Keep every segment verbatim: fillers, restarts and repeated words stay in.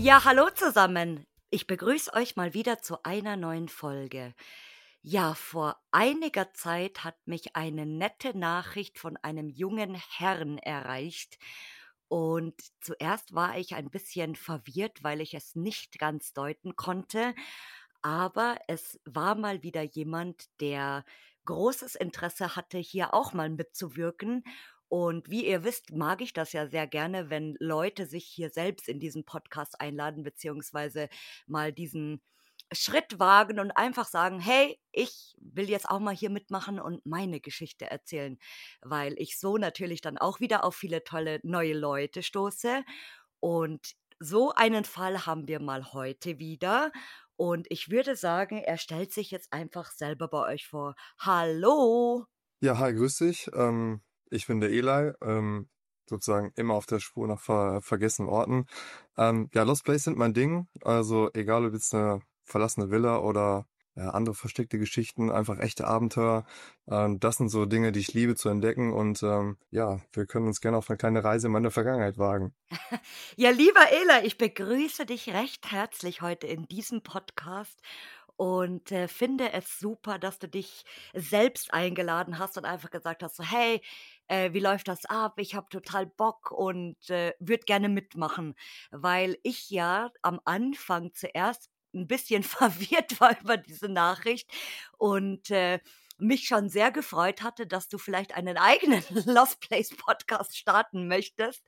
Ja, hallo zusammen. Ich begrüße euch mal wieder zu einer neuen Folge. Ja, vor einiger Zeit hat mich eine nette Nachricht von einem jungen Herrn erreicht. Und zuerst war ich ein bisschen verwirrt, weil ich es nicht ganz deuten konnte. Aber es war mal wieder jemand, der großes Interesse hatte, hier auch mal mitzuwirken. Und wie ihr wisst, mag ich das ja sehr gerne, wenn Leute sich hier selbst in diesen Podcast einladen, beziehungsweise mal diesen Schritt wagen und einfach sagen: „Hey, ich will jetzt auch mal hier mitmachen und meine Geschichte erzählen“, weil ich so natürlich dann auch wieder auf viele tolle neue Leute stoße. Und so einen Fall haben wir mal heute wieder. Und ich würde sagen, er stellt sich jetzt einfach selber bei euch vor. Hallo! Ja, hi, grüß dich. Ähm, ich bin der Eli, ähm, sozusagen immer auf der Spur nach ver vergessenen Orten. Ähm, ja, Lost Place sind mein Ding. Also egal, ob jetzt eine verlassene Villa oder ja, andere versteckte Geschichten, einfach echte Abenteuer. Ähm, das sind so Dinge, die ich liebe zu entdecken. Und ähm, ja, wir können uns gerne auf eine kleine Reise in meine Vergangenheit wagen. Ja, lieber Ela, ich begrüße dich recht herzlich heute in diesem Podcast und äh, finde es super, dass du dich selbst eingeladen hast und einfach gesagt hast, so, hey, äh, wie läuft das ab? Ich habe total Bock und äh, würde gerne mitmachen, weil ich ja am Anfang zuerst ein bisschen verwirrt war über diese Nachricht und äh, mich schon sehr gefreut hatte, dass du vielleicht einen eigenen Lost Place Podcast starten möchtest.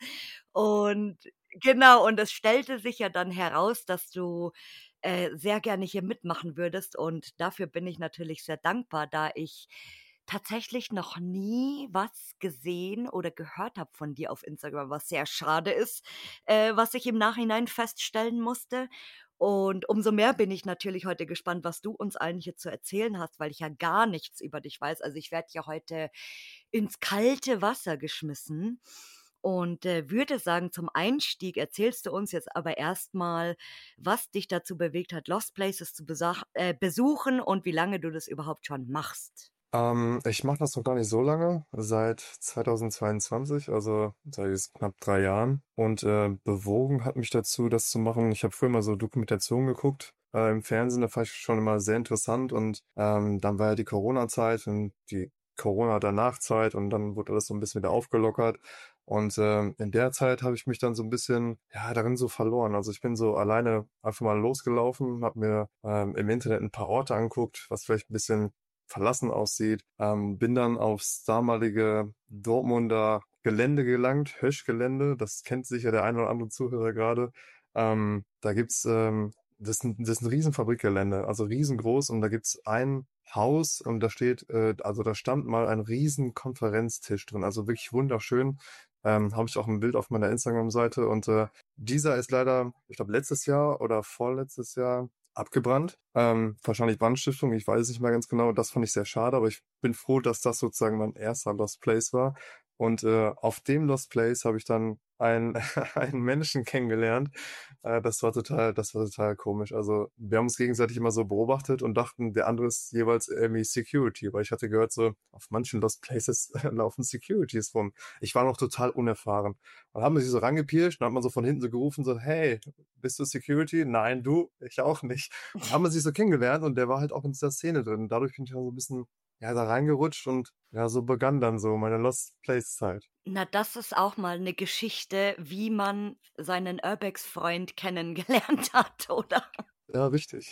Und genau, und es stellte sich ja dann heraus, dass du, äh, sehr gerne hier mitmachen würdest und dafür bin ich natürlich sehr dankbar, da ich tatsächlich noch nie was gesehen oder gehört habe von dir auf Instagram, was sehr schade ist, äh, was ich im Nachhinein feststellen musste. Und umso mehr bin ich natürlich heute gespannt, was du uns allen hier zu erzählen hast, weil ich ja gar nichts über dich weiß. Also, ich werde ja heute ins kalte Wasser geschmissen und, äh, würde sagen, zum Einstieg erzählst du uns jetzt aber erst mal, was dich dazu bewegt hat, Lost Places zu besach äh, besuchen und wie lange du das überhaupt schon machst. Ähm, ich mache das noch gar nicht so lange, seit zweitausendzweiundzwanzig, also seit jetzt knapp drei Jahren. Und äh, bewogen hat mich dazu, das zu machen. Ich habe früher mal so Dokumentationen geguckt äh, im Fernsehen, da fand ich schon immer sehr interessant. Und ähm, dann war ja die Corona-Zeit und die Corona-Danach-Zeit und dann wurde alles so ein bisschen wieder aufgelockert. Und ähm, in der Zeit habe ich mich dann so ein bisschen, ja, darin so verloren. Also ich bin so alleine einfach mal losgelaufen, habe mir ähm, im Internet ein paar Orte angeguckt, was vielleicht ein bisschen verlassen aussieht. Ähm, bin dann aufs damalige Dortmunder Gelände gelangt, Höschgelände. Das kennt sicher der eine oder andere Zuhörer gerade. Ähm, da gibt's, ähm, das ist ein, das ist ein Riesenfabrikgelände, also riesengroß. Und da gibt's ein Haus und da steht, äh, also da stand mal ein riesen Konferenztisch drin. Also wirklich wunderschön. Ähm, habe ich auch ein Bild auf meiner Instagram-Seite. Und äh, dieser ist leider, ich glaube, letztes Jahr oder vorletztes Jahr abgebrannt. Ähm, wahrscheinlich Brandstiftung, ich weiß es nicht mehr ganz genau. Das fand ich sehr schade, aber ich bin froh, dass das sozusagen mein erster Lost Place war. Und äh, auf dem Lost Place habe ich dann einen, einen Menschen kennengelernt. Äh, das war total, das war total komisch. Also wir haben uns gegenseitig immer so beobachtet und dachten, der andere ist jeweils irgendwie Security, weil ich hatte gehört, so auf manchen Lost Places laufen Securities rum. Ich war noch total unerfahren. Dann haben wir sich so rangepirscht und hat man so von hinten so gerufen, so, hey, bist du Security? Nein, du, ich auch nicht. Und haben wir sich so kennengelernt und der war halt auch in dieser Szene drin. Dadurch bin ich dann so ein bisschen, ja, da reingerutscht und ja, so begann dann so meine Lost Place Zeit. Na, das ist auch mal 'ne Geschichte, wie man seinen Urbex-Freund kennengelernt hat, oder? Ja, richtig.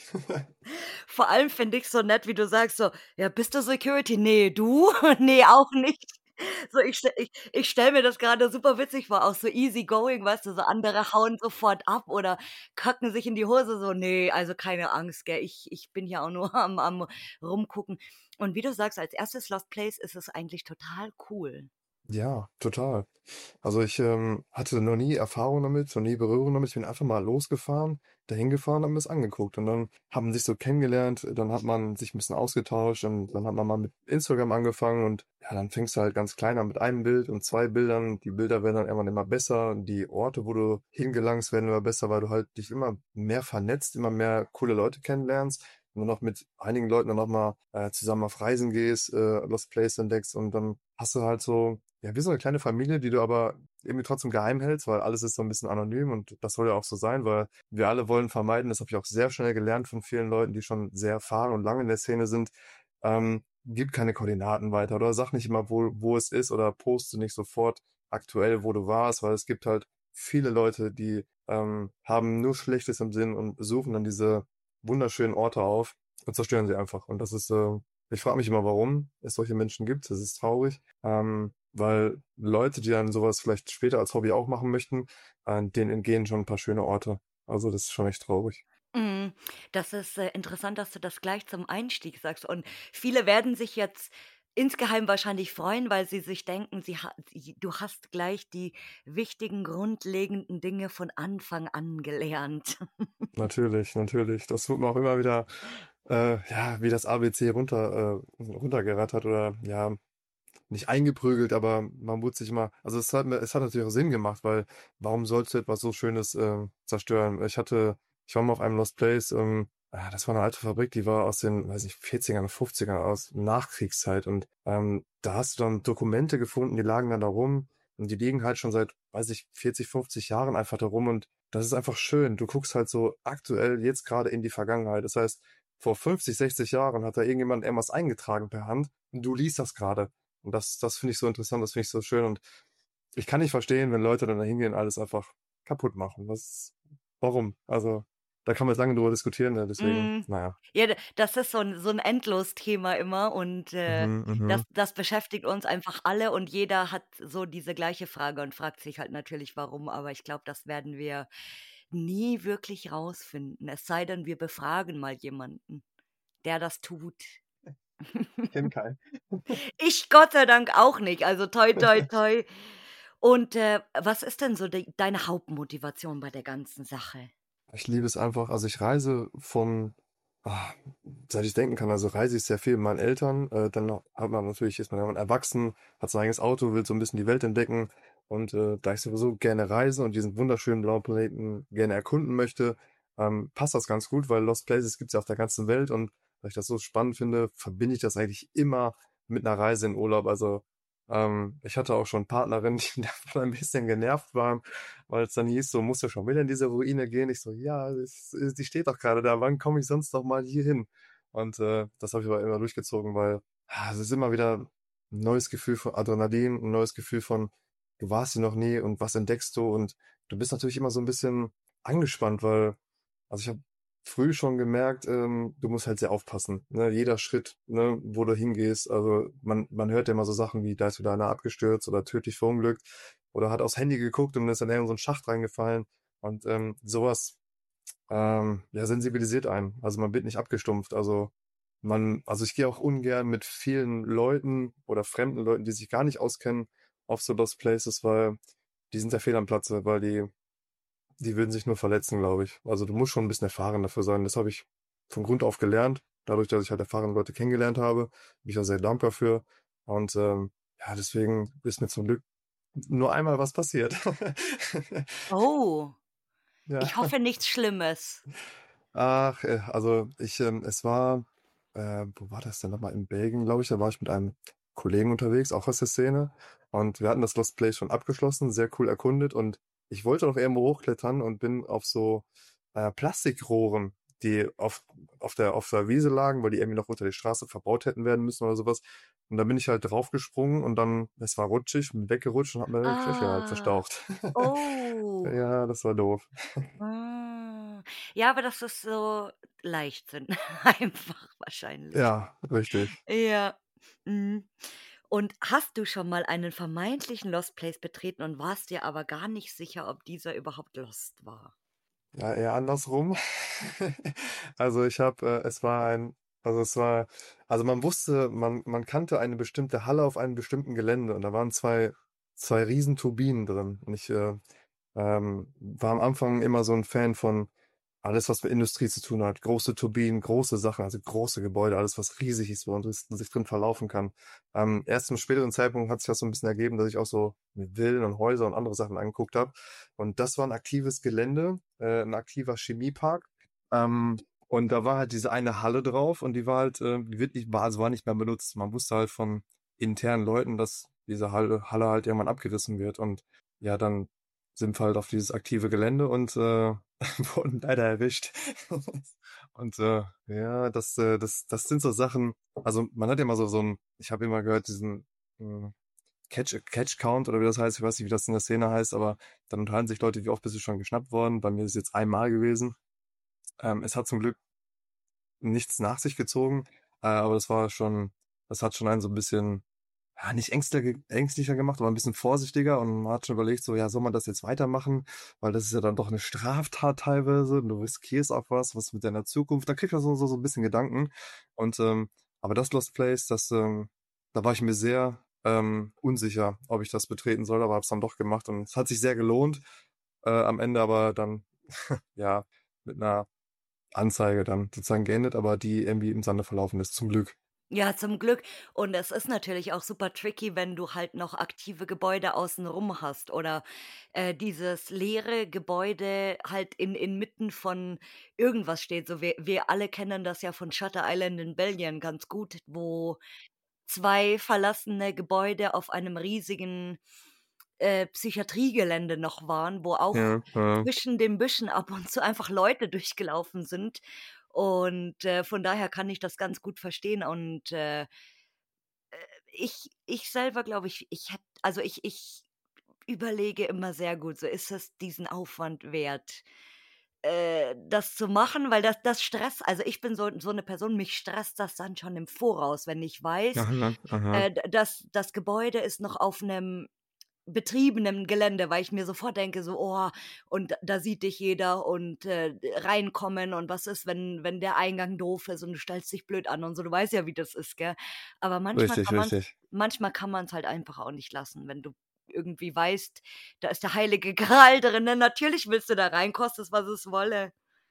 Vor allem finde ich's so nett, wie du sagst so: „Ja, bist du Security?“ „Ne, du?“ „Ne, auch nicht.“ So, ich ste ich ich stelle mir das grade super witzig vor, auch so easy going, weißt du, so andere hauen sofort ab oder kacken sich in die Hose so: „Ne, also keine Angst, gell, ich ich bin hier auch nur am am Rumgucken.“ Und wie du sagst, als erstes Lost Place ist es eigentlich total cool. Ja, total. Also ich ähm, hatte noch nie Erfahrung damit, noch nie Berührung damit. Ich bin einfach mal losgefahren, dahin gefahren, habe mir das angeguckt und dann hat man sich so kennengelernt, dann hat man sich ein bisschen ausgetauscht und dann hat man mal mit Instagram angefangen und ja, dann fängst du halt ganz klein an mit einem Bild und zwei Bildern. Die Bilder werden dann irgendwann immer besser, die Orte, wo du hingelangst, werden immer besser, weil du halt dich immer mehr vernetzt, immer mehr coole Leute kennenlernst. Nur noch mit einigen Leuten dann noch mal äh, zusammen auf Reisen gehst, äh, Lost Place entdeckst und dann hast du halt so, ja, wie so eine kleine Familie, die du aber irgendwie trotzdem geheim hältst, weil alles ist so ein bisschen anonym und das soll ja auch so sein, weil wir alle wollen vermeiden, das habe ich auch sehr schnell gelernt von vielen Leuten, die schon sehr erfahren und lange in der Szene sind, ähm, gib keine Koordinaten weiter oder sag nicht immer, wo, wo es ist oder poste nicht sofort aktuell, wo du warst, weil es gibt halt viele Leute, die ähm, haben nur Schlechtes im Sinn und suchen dann diese wunderschönen Orte auf und zerstören sie einfach. Und das ist, äh, ich frage mich immer, warum es solche Menschen gibt. Das ist traurig, ähm, weil Leute, die dann sowas vielleicht später als Hobby auch machen möchten, äh, denen entgehen schon ein paar schöne Orte. Also das ist schon echt traurig. Mhm. Das ist, äh, interessant, dass du das gleich zum Einstieg sagst. Und viele werden sich jetzt insgeheim wahrscheinlich freuen, weil sie sich denken, sie ha sie du hast gleich die wichtigen, grundlegenden Dinge von Anfang an gelernt. Natürlich, natürlich. Das wird mir auch immer wieder, äh, ja, wie das A B C runter, äh, runtergerattert oder ja, nicht eingeprügelt, aber man wurde sich immer, also es hat mir, es hat natürlich auch Sinn gemacht, weil warum sollst du etwas so Schönes äh, zerstören? Ich hatte, ich war mal auf einem Lost Place, ähm, ah, das war eine alte Fabrik, die war aus den, weiß nicht, vierzigern, fünfzigern, aus Nachkriegszeit und ähm, da hast du dann Dokumente gefunden, die lagen dann da rum und die liegen halt schon seit, weiß ich, vierzig, fünfzig Jahren einfach da rum und das ist einfach schön. Du guckst halt so aktuell jetzt gerade in die Vergangenheit. Das heißt, vor fünfzig, sechzig Jahren hat da irgendjemand irgendwas eingetragen per Hand und du liest das gerade. Und das, das finde ich so interessant, das finde ich so schön. Und ich kann nicht verstehen, wenn Leute dann da hingehen, alles einfach kaputt machen. Was, warum? Also, da kann man jetzt lange drüber diskutieren, ne? Deswegen, Hm, naja. ja, d das ist so 'n so 'n Endlosthema immer und, äh, Mhm, das mhm. das beschäftigt uns einfach alle und jeder hat so diese gleiche Frage und fragt sich halt natürlich, warum, aber ich glaube, das werden wir nie wirklich rausfinden, es sei denn, wir befragen mal jemanden, der das tut. Ich kenne keinen. Ich Gott sei Dank auch nicht, also toi, toi, toi. Und, äh, was ist denn so de deine Hauptmotivation bei der ganzen Sache? Ich liebe es einfach. Also ich reise von, ah, seit ich denken kann, also reise ich sehr viel mit meinen Eltern. Äh, dann noch- hat man natürlich, ist man irgendwann erwachsen, hat sein eigenes Auto, will so ein bisschen die Welt entdecken. Und äh, da ich sowieso gerne reise und diesen wunderschönen blauen Planeten gerne erkunden möchte, ähm, passt das ganz gut, weil Lost Places gibt es ja auf der ganzen Welt. Und weil ich das so spannend finde, verbinde ich das eigentlich immer mit einer Reise in Urlaub. Also ähm, ich hatte auch schon Partnerinnen, die davon ein bisschen genervt waren, weil es dann hieß, so musst du schon wieder in diese Ruine gehen. Ich so, ja, es, es, die steht doch gerade da. Wann komme ich sonst noch mal hier hin? Und äh, das habe ich aber immer durchgezogen, weil ah, es ist immer wieder ein neues Gefühl von Adrenalin, ein neues Gefühl von, du warst hier noch nie und was entdeckst du? Und du bist natürlich immer so ein bisschen angespannt, weil, also ich habe früh schon gemerkt, ähm, du musst halt sehr aufpassen. Ne? Jeder Schritt, ne, wo du hingehst. Also man, man hört ja immer so Sachen wie, da ist wieder einer abgestürzt oder tödlich verunglückt oder hat aufs Handy geguckt und ist dann in so einen Schacht reingefallen. Und ähm, sowas ähm, ja, sensibilisiert einen. Also man wird nicht abgestumpft. Also man, also ich gehe auch ungern mit vielen Leuten oder fremden Leuten, die sich gar nicht auskennen, auf so Lost Places, weil die sind sehr fehl am Platze, weil die, die würden sich nur verletzen, glaube ich. Also du musst schon ein bisschen erfahren dafür sein. Das habe ich von Grund auf gelernt. Dadurch, dass ich halt erfahrene Leute kennengelernt habe, bin ich da sehr dankbar für. Und ähm, ja, deswegen ist mir zum Glück nur einmal was passiert. Oh, Ja. ich hoffe nichts Schlimmes. Ach, äh, also ich, ähm, es war, äh, wo war das denn nochmal? In Belgien, glaube ich. Da war ich mit einem Kollegen unterwegs, auch aus der Szene. Und wir hatten das Lost Place schon abgeschlossen, sehr cool erkundet. Und ich wollte noch irgendwo hochklettern und bin auf so äh, Plastikrohren, die auf, auf der, auf der Wiese lagen, weil die irgendwie noch unter die Straße verbaut hätten werden müssen oder sowas. Und da bin ich halt draufgesprungen und dann, es war rutschig, bin weggerutscht und hab mir den Knöchel halt Ah, verstaucht. oh. Ja, das war doof. Ah. Ja, aber das ist so Leichtsinn einfach wahrscheinlich. Ja, richtig. Ja, mhm. Und hast du schon mal einen vermeintlichen Lost Place betreten und warst dir aber gar nicht sicher, ob dieser überhaupt lost war? Ja, eher andersrum. Also ich habe, äh, es war ein, also es war, also man wusste, man, man kannte eine bestimmte Halle auf einem bestimmten Gelände und da waren zwei, zwei riesen Turbinen drin. Und ich äh, ähm, war am Anfang immer so ein Fan von alles, was mit Industrie zu tun hat. Große Turbinen, große Sachen, also große Gebäude, alles, was riesig ist, wo man sich sich drin verlaufen kann. Ähm, erst zum späteren Zeitpunkt hat sich das so ein bisschen ergeben, dass ich auch so mir Villen und Häuser und andere Sachen angeguckt habe. Und das war ein aktives Gelände, äh, ein aktiver Chemiepark. Ähm, und da war halt diese eine Halle drauf und die war halt, äh, die wird nicht, war, also war nicht mehr benutzt. Man wusste halt von internen Leuten, dass diese Halle, Halle halt irgendwann abgerissen wird. Und ja, dann sind wir halt auf dieses aktive Gelände und äh, wurden leider erwischt. Und äh, ja, das, äh, das, das sind so Sachen, also man hat ja immer so, so ein, ich habe immer gehört, diesen äh, Catch, Catch Count oder wie das heißt, ich weiß nicht, wie das in der Szene heißt, aber dann unterhalten sich Leute, wie oft bist du schon geschnappt worden? Bei mir ist es jetzt einmal gewesen. Ähm, es hat zum Glück nichts nach sich gezogen, äh, aber das war schon, das hat schon einen so ein bisschen, ja, nicht ängstlicher, ängstlicher gemacht, aber ein bisschen vorsichtiger und man hat schon überlegt, so, ja, soll man das jetzt weitermachen? Weil das ist ja dann doch eine Straftat teilweise und du riskierst auch was, was mit deiner Zukunft, da kriegt man so, so, so ein bisschen Gedanken. Und, ähm, aber das Lost Place, das, ähm, da war ich mir sehr ähm, unsicher, ob ich das betreten soll, aber hab's dann doch gemacht und es hat sich sehr gelohnt, äh, am Ende aber dann, ja, mit einer Anzeige dann sozusagen geendet, aber die irgendwie im Sande verlaufen ist, zum Glück. Ja, zum Glück. Und es ist natürlich auch super tricky, wenn du halt noch aktive Gebäude außenrum hast oder, äh, dieses leere Gebäude halt in inmitten von irgendwas steht. So, wir wir alle kennen das ja von Shutter Island in Belgien ganz gut, wo zwei verlassene Gebäude auf einem riesigen, äh, Psychiatriegelände noch waren, wo auch Ja, ja. zwischen den Büschen ab und zu einfach Leute durchgelaufen sind. Und, äh, von daher kann ich das ganz gut verstehen und, äh, ich ich selber glaube ich, ich hätte also, ich ich überlege immer sehr gut, so: „Ist es diesen Aufwand wert, äh, das zu machen?“ Weil das das Stress also, ich bin so so 'ne Person, mich stresst das dann schon im Voraus, wenn ich weiß, Aha, aha. äh, d das das Gebäude ist noch auf 'nem betriebenen Gelände, weil ich mir sofort denke so: „Oh, und da da sieht dich jeder und, äh, reinkommen und was ist, wenn wenn der Eingang doof ist und du stellst dich blöd an“ und so. Du weißt ja, wie das ist, gell? Aber manchmal Richtig, kann man's richtig. manchmal kann man's halt einfach auch nicht lassen, wenn du irgendwie weißt, da ist der heilige Gral drinnen. Natürlich willst du da rein, koste es, was es wolle.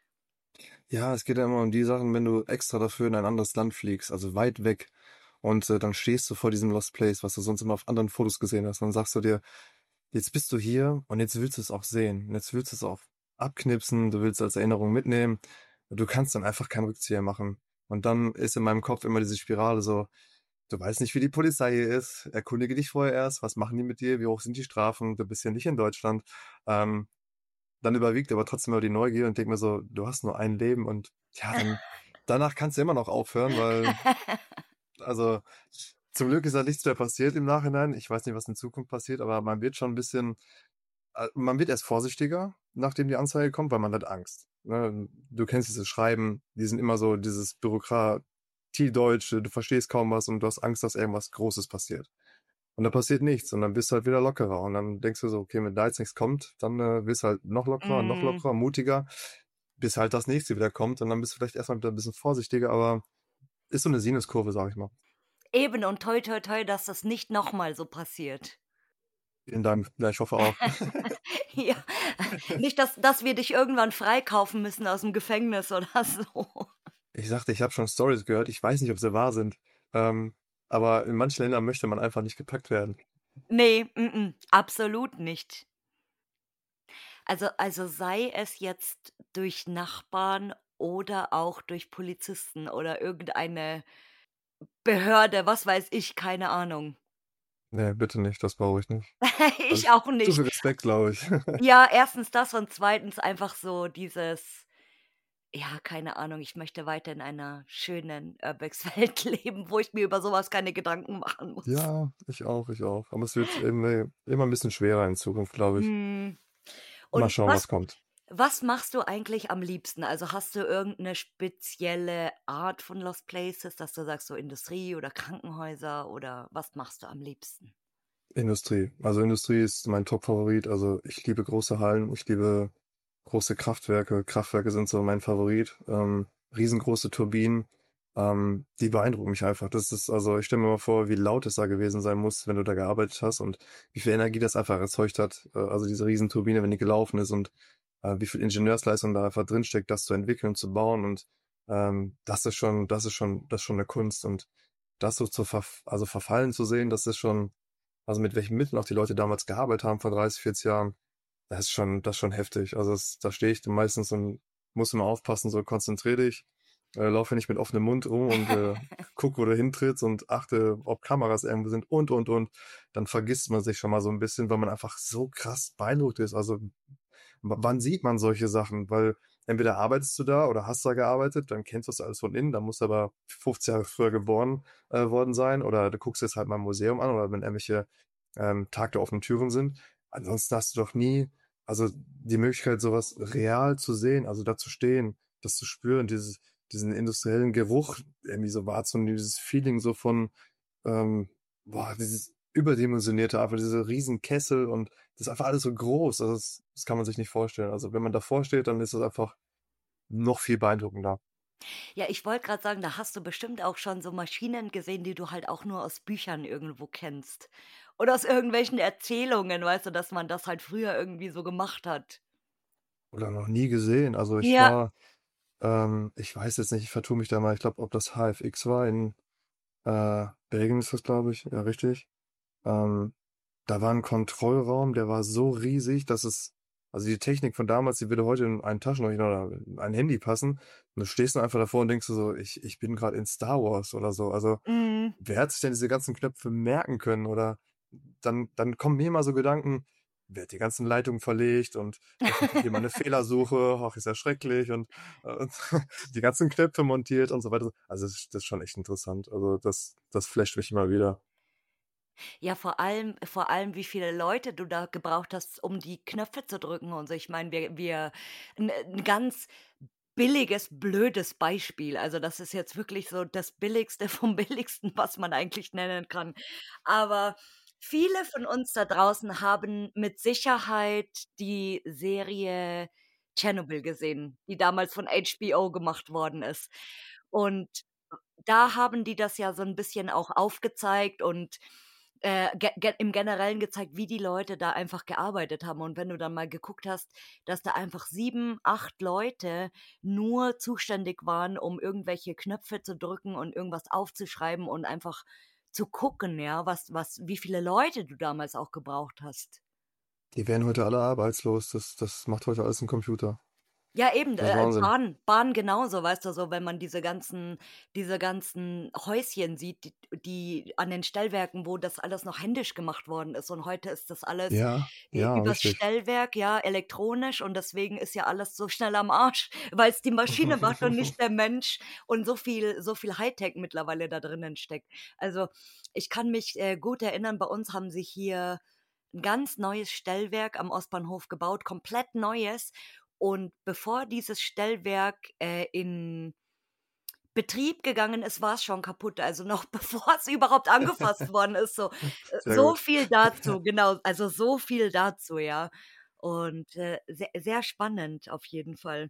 Ja, es geht ja immer um die Sachen, wenn du extra dafür in ein anderes Land fliegst, also weit weg. Und äh, dann stehst du vor diesem Lost Place, was du sonst immer auf anderen Fotos gesehen hast. Und dann sagst du dir, jetzt bist du hier und jetzt willst du es auch sehen. Und jetzt willst du es auch abknipsen, du willst es als Erinnerung mitnehmen. Du kannst dann einfach keinen Rückzieher machen. Und dann ist in meinem Kopf immer diese Spirale so, du weißt nicht, wie die Polizei hier ist. Erkundige dich vorher erst. Was machen die mit dir? Wie hoch sind die Strafen? Du bist ja nicht in Deutschland. Ähm, Dann überwiegt aber trotzdem immer die Neugier und denke mir so, du hast nur ein Leben und ja, dann danach kannst du immer noch aufhören, weil, also zum Glück ist da nichts mehr passiert im Nachhinein. Ich weiß nicht, was in Zukunft passiert, aber man wird schon ein bisschen, äh, man wird erst vorsichtiger, nachdem die Anzeige kommt, weil man hat Angst. Ne? Du kennst dieses Schreiben, die sind immer so dieses Bürokratiedeutsch, du verstehst kaum was und du hast Angst, dass irgendwas Großes passiert. Und da passiert nichts und dann bist du halt wieder lockerer und dann denkst du so, okay, wenn da jetzt nichts kommt, dann äh, wirst du halt noch lockerer, noch Mhm. lockerer, mutiger, bis halt das nächste wieder kommt und dann bist du vielleicht erstmal wieder ein bisschen vorsichtiger, aber ist so eine Sinuskurve, sag ich mal. Eben und toi toi toi, dass das nicht noch mal so passiert. Vielen Dank. Ja, ich hoffe auch. Ja, nicht, dass dass wir dich irgendwann freikaufen müssen aus'm Gefängnis oder so. Ich sagte, ich habe schon Stories gehört, ich weiß nicht, ob sie wahr sind. Ähm, aber in manchen Ländern möchte man einfach nicht gepackt werden. Ne, mm, absolut nicht. Also also sei es jetzt durch Nachbarn oder auch durch Polizisten oder irgendeine Behörde, was weiß ich, keine Ahnung. Ne, bitte nicht, das brauche ich nicht. Habe Ich ich auch zu viel nicht. Respekt, glaube ich. Ja, erstens das und zweitens einfach so dieses ja, keine Ahnung, ich möchte weiter in einer schönen Urbex-Welt leben, wo ich mir über so was keine Gedanken machen muss. Ja, ich auch, ich auch. Aber es wird immer immer 'n bisschen schwerer in Zukunft, glaube ich. Mhm. Mal Und schauen, was was kommt. was machst du eigentlich am liebsten? Also, hast du irgend 'ne spezielle Art von Lost Places, dass du sagst, so Industrie oder Krankenhäuser oder was machst du am liebsten? Industrie. Also, Industrie ist mein Top-Favorit. Also, ich liebe große Hallen, ich liebe große Kraftwerke. Kraftwerke sind so mein Favorit. Ähm, riesengroße Turbinen, ähm, die beeindrucken mich einfach. Das ist also, ich stelle mir mal vor, wie laut es da gewesen sein muss, wenn du da gearbeitet hast und wie viel Energie das einfach erzeugt hat. Äh, also, diese Riesenturbine, wenn die gelaufen ist und, äh, wie viel Ingenieursleistung da einfach drinsteckt, das zu entwickeln, zu bauen und, ähm, das ist schon das ist schon das ist schon 'ne Kunst und das so zu verf also, verfallen zu sehen, das ist schon, also, mit welchen Mitteln auch die Leute damals gearbeitet haben vor dreißig, vierzig Jahren, das ist schon das ist schon heftig. Also, das da stehe ich dann meistens und muss immer aufpassen, so: „Konzentrier dich.“ äh, laufe nicht mit offenem Mund rum und äh, gucke, wo du hintrittst und achte, ob Kameras irgendwo sind und, und, und. Dann vergisst man sich schon mal so ein bisschen, weil man einfach so krass beeindruckt ist. Also w- wann sieht man solche Sachen? Weil entweder arbeitest du da oder hast da gearbeitet, dann kennst du das alles von innen, dann musst du aber fünfzig Jahre früher geboren äh, worden sein oder du guckst jetzt halt mal im Museum an oder wenn irgendwelche ähm, Tag der offenen Türen sind. Ansonsten hast du doch nie, also die Möglichkeit, sowas real zu sehen, also da zu stehen, das zu spüren, dieses, diesen industriellen Geruch irgendwie so wahrzunehmen, dieses Feeling so von, ähm, boah, dieses überdimensionierte, einfach diese riesen Kessel und das ist einfach alles so groß, also das, das kann man sich nicht vorstellen. Also wenn man davor steht, dann ist es einfach noch viel beeindruckender. Ja, ich wollte gerade sagen, da hast du bestimmt auch schon so Maschinen gesehen, die du halt auch nur aus Büchern irgendwo kennst. Oder aus irgendwelchen Erzählungen, weißt du, dass man das halt früher irgendwie so gemacht hat. Oder noch nie gesehen. Also ich Ja. war, ähm, ich weiß jetzt nicht, ich vertue mich da mal, ich glaube, ob das H F X war in äh, Belgien ist das, glaube ich, ja richtig. Ähm, Da war ein Kontrollraum, der war so riesig, dass es also die Technik von damals, die würde heute in einen Taschenrechner oder in ein Handy passen. Und du stehst dann einfach davor und denkst du so: „Ich ich bin gerade in Star Wars“ oder so. Also, Mhm. wer hat sich denn diese ganzen Knöpfe merken können? Oder dann dann kommen mir immer so Gedanken: „Wer hat die ganzen Leitungen verlegt und wer macht hier mal 'ne Fehlersuche? Ach, ist ja schrecklich“ und, äh, die ganzen Knöpfe montiert und so weiter. Also, das ist das ist schon echt interessant. Also, das das flasht mich immer wieder. Ja, vor allem vor allem, wie viele Leute du da gebraucht hast, um die Knöpfe zu drücken und so. Ich meine, wir wir 'n 'n ganz billiges, blödes Beispiel. Also, das ist jetzt wirklich so das Billigste vom Billigsten, was man eigentlich nennen kann. Aber viele von uns da draußen haben mit Sicherheit die Serie Tschernobyl gesehen, die damals von H B O gemacht worden ist. Und da haben die das ja so 'n bisschen auch aufgezeigt und, äh, ge ge im Generellen gezeigt, wie die Leute da einfach gearbeitet haben. Und wenn du dann mal geguckt hast, dass da einfach sieben, acht Leute nur zuständig waren, um irgendwelche Knöpfe zu drücken und irgendwas aufzuschreiben und einfach zu gucken, ja, was was wie viele Leute du damals auch gebraucht hast. Die werden heute alle arbeitslos. Das das macht heute alles 'n Computer. Ja, eben, Das ist äh, Wahnsinn. Bahn Bahn genauso, weißt du, so, wenn man diese ganzen diese ganzen Häuschen sieht, die die an den Stellwerken, wo das alles noch händisch gemacht worden ist und heute ist das alles Ja, ü ja, übers richtig. Stellwerk, ja, elektronisch und deswegen ist ja alles so schnell am Arsch, weil's die Maschine macht und nicht der Mensch und so viel so viel Hightech mittlerweile da drinnen steckt. Also, ich kann mich, äh, gut erinnern, bei uns haben sie hier 'n ganz neues Stellwerk am Ostbahnhof gebaut, komplett neues. Und bevor dieses Stellwerk, äh, in Betrieb gegangen ist, war's schon kaputt. Also, noch bevor's überhaupt angefasst worden ist, so. Äh, Sehr so gut. viel dazu, genau. Also, so viel dazu, ja. Und, äh, se sehr spannend auf jeden Fall.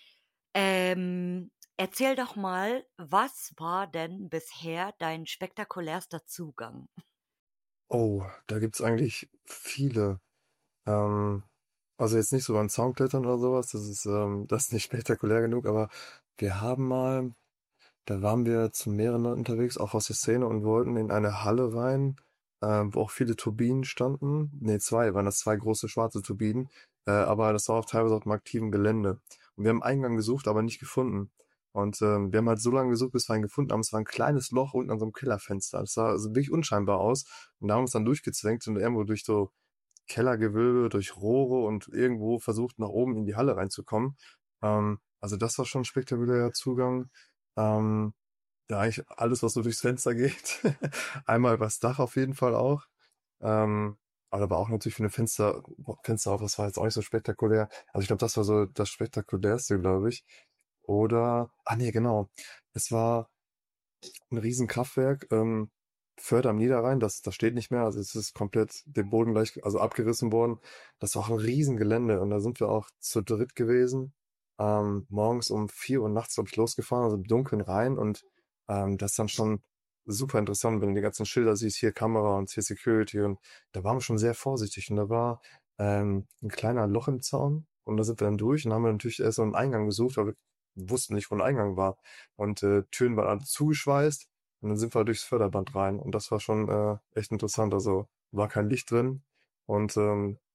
Ähm, erzähl doch mal, was war denn bisher dein spektakulärster Zugang? Oh, da gibt's eigentlich viele. Ähm, also jetzt nicht so beim Zaun-Klettern oder so was, das ist, ähm das ist nicht spektakulär genug, aber wir haben mal da waren wir zu mehreren Leuten unterwegs, auch aus der Szene und wollten in eine Halle rein, ähm, wo auch viele Turbinen standen. Ne, zwei waren das, zwei große schwarze Turbinen, äh, aber das war auch teilweise auf'm aktiven Gelände. Und wir haben Eingang gesucht, aber nicht gefunden. Und, ähm, wir haben halt so lange gesucht, bis wir einen gefunden haben. Es war 'n kleines Loch unten an so 'nem Kellerfenster. Das sah also wirklich unscheinbar aus. Und da haben wir uns dann durchgezwängt und irgendwo durch so Kellergewölbe, durch Rohre und irgendwo versucht, nach oben in die Halle reinzukommen. Ähm, also das war schon 'n spektakulärer Zugang. Ähm, ja, eigentlich alles, was so durchs Fenster geht. Einmal übers Dach auf jeden Fall auch. Ähm, aber da war auch natürlich für 'ne Fenster Fenster auf, das war jetzt auch nicht so spektakulär. Also ich glaube, das war so das Spektakulärste, glaube ich. Oder ah ne, genau. Es war 'n Riesenkraftwerk, ähm, Förde am Niederrhein, das das steht nicht mehr. Also, es ist komplett dem Boden gleich also abgerissen worden. Das war auch 'n Riesengelände und da sind wir auch zu dritt gewesen, ähm, morgens um vier Uhr nachts, glaube ich, losgefahren, also im Dunkeln rein und, ähm, das ist dann schon super interessant, wenn du die ganzen Schilder siehst, hier Kamera und hier Security und da waren wir schon sehr vorsichtig und da war, ähm, 'n kleiner Loch im Zaun und da sind wir dann durch und haben wir natürlich erst so 'n Eingang gesucht, weil wir wussten nicht, wo 'n Eingang war. Und, äh, Türen waren alle zugeschweißt und dann sind wir durchs Förderband rein und das war schon, äh, echt interessant. Also, war kein Licht drin und, ähm,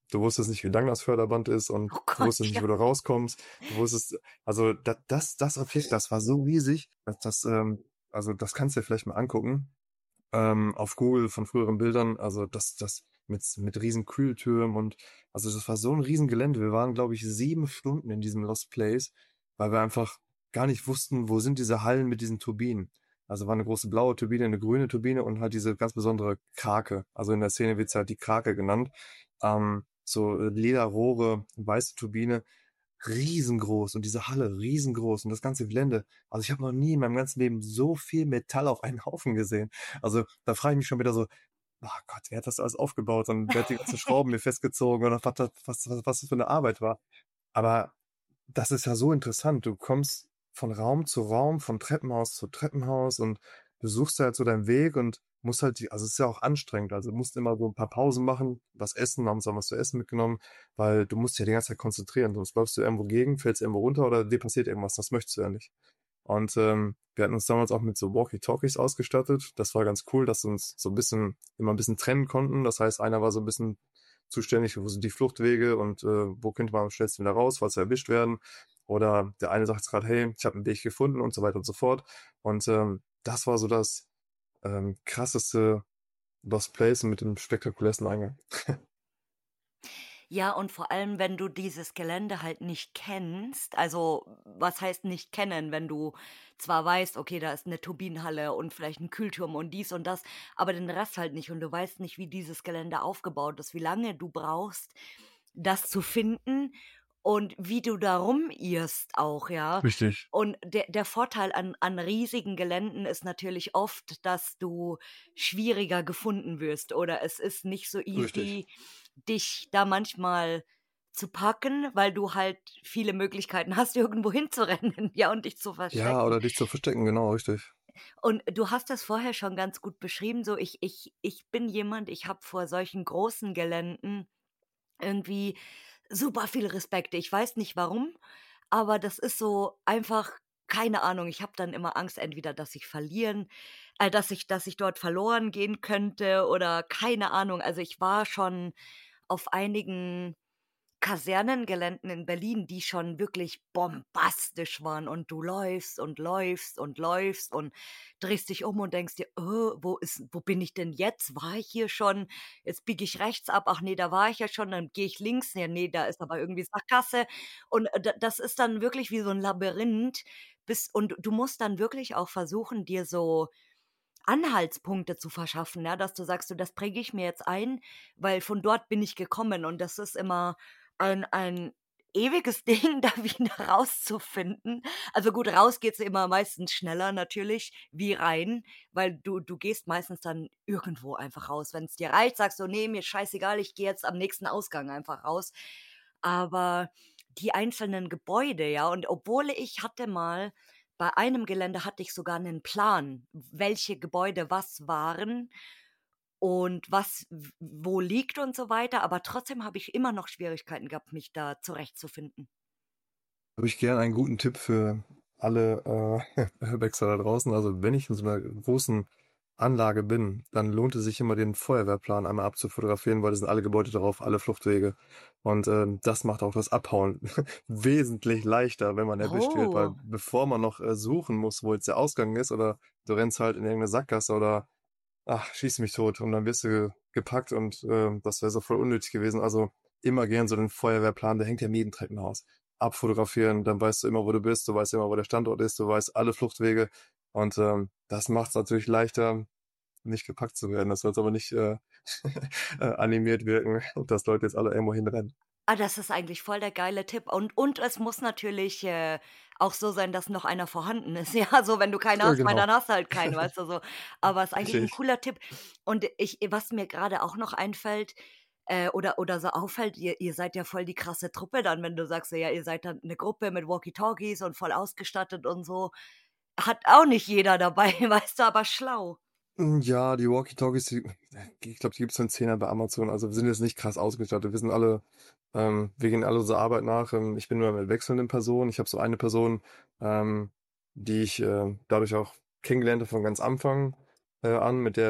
Du wusstest nicht, wie lang das Förderband ist und Oh du Gott, wusstest nicht, ja. wo du rauskommst. Du wusstest, also da, das, das Objekt, das war so riesig, dass das, ähm, also das kannst du dir vielleicht mal angucken, ähm, auf Google von früheren Bildern. Also das, das mit, mit riesen Kühltürmen und, also das war so ein riesen Gelände. Wir waren, glaube ich, sieben Stunden in diesem Lost Place, weil wir einfach gar nicht wussten, wo sind diese Hallen mit diesen Turbinen. Also war eine große blaue Turbine, eine grüne Turbine und halt diese ganz besondere Krake. Also in der Szene wird's halt die Krake genannt. Ähm, so äh, Lederrohre, weiße Turbine, riesengroß und diese Halle riesengroß und das ganze Gelände. Also ich habe noch nie in meinem ganzen Leben so viel Metall auf einen Haufen gesehen. Also da frage ich mich schon wieder so, ach Gott, wer hat das alles aufgebaut und wer hat die ganzen Schrauben mir festgezogen oder was, das- was, was, was das für eine Arbeit war. Aber das ist ja so interessant. Du kommst von Raum zu Raum, von Treppenhaus zu Treppenhaus und du suchst halt so deinen Weg und musst halt die, also es ist ja auch anstrengend. Also du musst immer so ein paar Pausen machen, was essen, haben uns auch was zu essen mitgenommen, weil du musst dich ja die ganze Zeit konzentrieren. Sonst läufst du irgendwo gegen, fällst irgendwo runter oder dir passiert irgendwas. Das möchtest du ja nicht. Und ähm, wir hatten uns damals auch mit so Walkie-Talkies ausgestattet. Das war ganz cool, dass wir uns so ein bisschen immer ein bisschen trennen konnten. Das heißt, einer war so ein bisschen zuständig, wo sind die Fluchtwege und äh, wo könnte man am schnellsten wieder raus, falls wir erwischt werden. Oder der eine sagt gerade, hey, ich habe einen Weg gefunden und so weiter und so fort. Und ähm, das war so das ähm, krasseste Lost Place mit dem spektakulärsten Eingang. Ja, und vor allem, wenn du dieses Gelände halt nicht kennst, also, was heißt nicht kennen, wenn du zwar weißt, okay, da ist eine Turbinenhalle und vielleicht ein Kühlturm und dies und das, aber den Rest halt nicht und du weißt nicht, wie dieses Gelände aufgebaut ist, wie lange du brauchst, das zu finden und wie du da rumirrst auch, ja. Richtig. Und der der Vorteil an an riesigen Geländen ist natürlich oft, dass du schwieriger gefunden wirst oder es ist nicht so Richtig. easy, dich da manchmal zu packen, weil du halt viele Möglichkeiten hast, irgendwo hinzurennen, ja, und dich zu Ja, verstecken. oder dich zu verstecken, genau, richtig. Und du hast das vorher schon ganz gut beschrieben, so ich ich ich bin jemand, ich habe vor solchen großen Geländen irgendwie super viel Respekt. Ich weiß nicht warum, aber das ist so einfach keine Ahnung. Ich habe dann immer Angst, entweder, dass ich verlieren äh, dass ich dass ich dort verloren gehen könnte oder keine Ahnung. Also, ich war schon auf einigen Kasernengeländen in Berlin, die schon wirklich bombastisch waren und du läufst und läufst und läufst und drehst dich um und denkst dir: „Oh, wo ist wo bin ich denn jetzt? War ich hier schon? Jetzt biege ich rechts ab. Ach nee, da war ich ja schon, dann gehe ich links. Ja, ne, da ist aber irgendwie Sackgasse." Und, äh, d das ist dann wirklich wie so 'n Labyrinth, bis und du musst dann wirklich auch versuchen, dir so Anhaltspunkte zu verschaffen, ja, dass du sagst: „So, das präge ich mir jetzt ein, weil von dort bin ich gekommen." Und das ist immer ein ein ewiges Ding, da wieder rauszufinden. Also gut, raus geht's immer meistens schneller natürlich wie rein, weil du du gehst meistens dann irgendwo einfach raus. Wenn's dir reicht, sagst du: „Ne, mir scheißegal, ich gehe jetzt am nächsten Ausgang einfach raus." Aber die einzelnen Gebäude, ja, und obwohl ich hatte mal bei einem Gelände hatte ich sogar 'nen Plan, welche Gebäude was waren und was w wo liegt und so weiter, aber trotzdem habe ich immer noch Schwierigkeiten gehabt, mich da zurechtzufinden. Habe ich gern einen guten Tipp für alle äh, Urbexer da draußen. Also wenn ich in so einer großen Anlage bin, dann lohnt es sich immer, den Feuerwehrplan einmal abzufotografieren, weil da sind alle Gebäude drauf, alle Fluchtwege. Und ähm, das macht auch das Abhauen wesentlich leichter, wenn man erwischt wird, weil Oh. bevor man noch äh, suchen muss, wo jetzt der Ausgang ist, oder du rennst halt in irgendeine Sackgasse oder ach, schieß mich tot und dann wirst du gepackt und ähm, das wäre so voll unnötig gewesen. Also immer gern so den Feuerwehrplan, der hängt ja in jedem Treppenhaus. Abfotografieren, dann weißt du immer, wo du bist, du weißt immer, wo der Standort ist, du weißt alle Fluchtwege und ähm, das macht es natürlich leichter, nicht gepackt zu werden. Das soll jetzt aber nicht äh, äh, animiert wirken, dass Leute jetzt alle irgendwo hinrennen. Ah, das ist eigentlich voll der geile Tipp. Und und es muss natürlich, äh, auch so sein, dass noch einer vorhanden ist. Ja, so wenn du keinen Ja, hast, ich meine, genau. dann hast du halt keinen, weißt du so. Aber ist eigentlich 'n Richtig. cooler Tipp. Und ich was mir grade auch noch einfällt, äh, oder oder so auffällt, ihr ihr seid ja voll die krasse Truppe dann, wenn du sagst, so, ja, ihr seid dann 'ne Gruppe mit Walkie-Talkies und voll ausgestattet und so. Hat auch nicht jeder dabei, weißt du, aber schlau. Hm, ja, die Walkie-Talkies, die ich glaube, die gibt's für 'n Zehner bei Amazon. Also, wir sind jetzt nicht krass ausgestattet. Wir sind alle ähm, wir gehen alle unserer Arbeit nach. Ähm, ich bin nur mit wechselnden Personen. Ich habe so eine Person, ähm, die ich, äh, dadurch auch kennengelernt habe von ganz Anfang, äh, an, mit der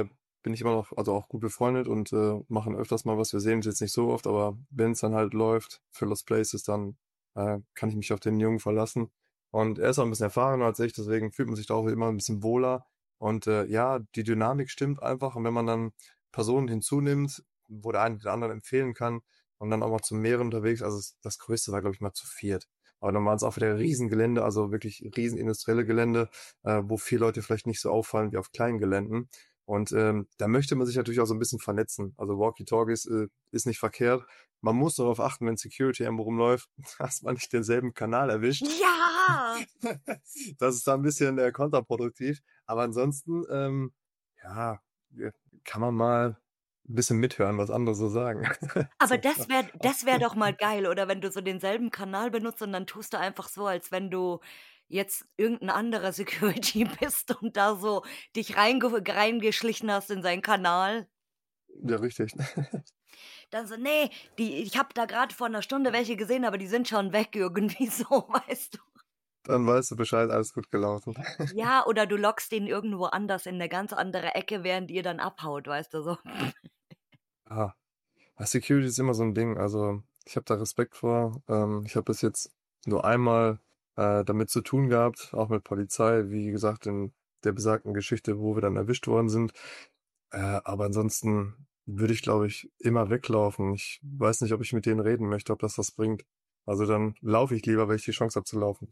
bin ich immer noch, also auch gut befreundet und äh, machen öfters mal was. Wir sehen uns jetzt nicht so oft, aber wenn es dann halt läuft für Lost Places, dann äh, kann ich mich auf den Jungen verlassen. Und er ist auch ein bisschen erfahrener als ich, deswegen fühlt man sich da auch immer ein bisschen wohler. Und äh, ja, die Dynamik stimmt einfach. Und wenn man dann Personen hinzunimmt, wo der eine den anderen empfehlen kann und dann auch mal zu mehreren unterwegs, also es- das Größte war, glaube ich, mal zu viert. Aber dann waren es auch wieder Riesengelände, also wirklich riesen industrielle Gelände, äh, wo viele Leute vielleicht nicht so auffallen wie auf kleinen Geländen. Und ähm, da möchte man sich natürlich auch so ein bisschen vernetzen. Also Walkie-Talkies äh, ist nicht verkehrt. Man muss darauf achten, wenn Security irgendwo rumläuft, dass man nicht denselben Kanal erwischt. Ja! Das ist da ein bisschen äh, kontraproduktiv. Aber ansonsten, ähm, ja, äh, kann man mal ein bisschen mithören, was andere so sagen. Aber So. das wäre das wäre doch mal geil, oder wenn du so denselben Kanal benutzt und dann tust du einfach so, als wenn du jetzt irgendein anderer Security bist und da so dich reinge reingeschlichen hast in seinen Kanal. Ja, richtig. Dann so: „Ne, die ich habe da grad vor 'ner Stunde welche gesehen, aber die sind schon weg", irgendwie so, weißt du? Dann weißt du Bescheid, alles gut gelaufen. Ja, oder du lockst den irgendwo anders in 'ne ganz andere Ecke, während ihr dann abhaut, weißt du, so. Ah, ja, Security ist immer so ein Ding. Also, ich habe da Respekt vor. Ähm, ich habe bis jetzt nur einmal äh, damit zu tun gehabt, auch mit Polizei, wie gesagt, in der besagten Geschichte, wo wir dann erwischt worden sind. Äh, aber ansonsten würde ich, glaube ich, immer weglaufen. Ich weiß nicht, ob ich mit denen reden möchte, ob das was bringt. Also dann laufe ich lieber, wenn ich die Chance habe zu laufen.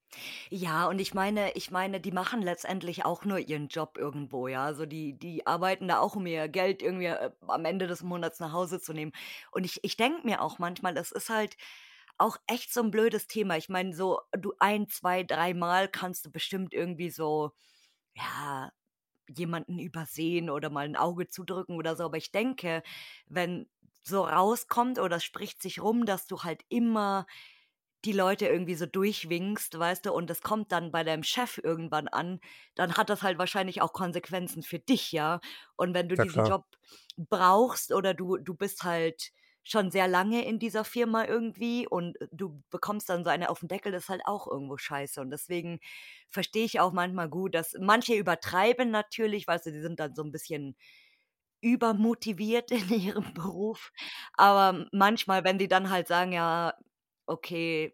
Ja, und ich meine ich meine, die machen letztendlich auch nur ihren Job irgendwo, ja. Also, die die arbeiten da auch, um ihr Geld irgendwie, äh, am Ende des Monats nach Hause zu nehmen. Und ich ich denke mir auch manchmal, das ist halt auch echt so ein blödes Thema. Ich meine, so du ein, zwei, dreimal kannst du bestimmt irgendwie so, ja, jemanden übersehen oder mal ein Auge zudrücken oder so. Aber ich denke, wenn so rauskommt oder es spricht sich rum, dass du halt immer die Leute irgendwie so durchwinkst, weißt du, und das kommt dann bei deinem Chef irgendwann an, dann hat das halt wahrscheinlich auch Konsequenzen für dich, ja. Und wenn du Ja, diesen klar. Job brauchst oder du du bist halt schon sehr lange in dieser Firma irgendwie und du bekommst dann so eine auf den Deckel, das ist halt auch irgendwo scheiße. Und deswegen verstehe ich auch manchmal gut, dass manche übertreiben natürlich, weißt du, die sind dann so ein bisschen übermotiviert in ihrem Beruf. Aber manchmal, wenn die dann halt sagen: „Ja, okay,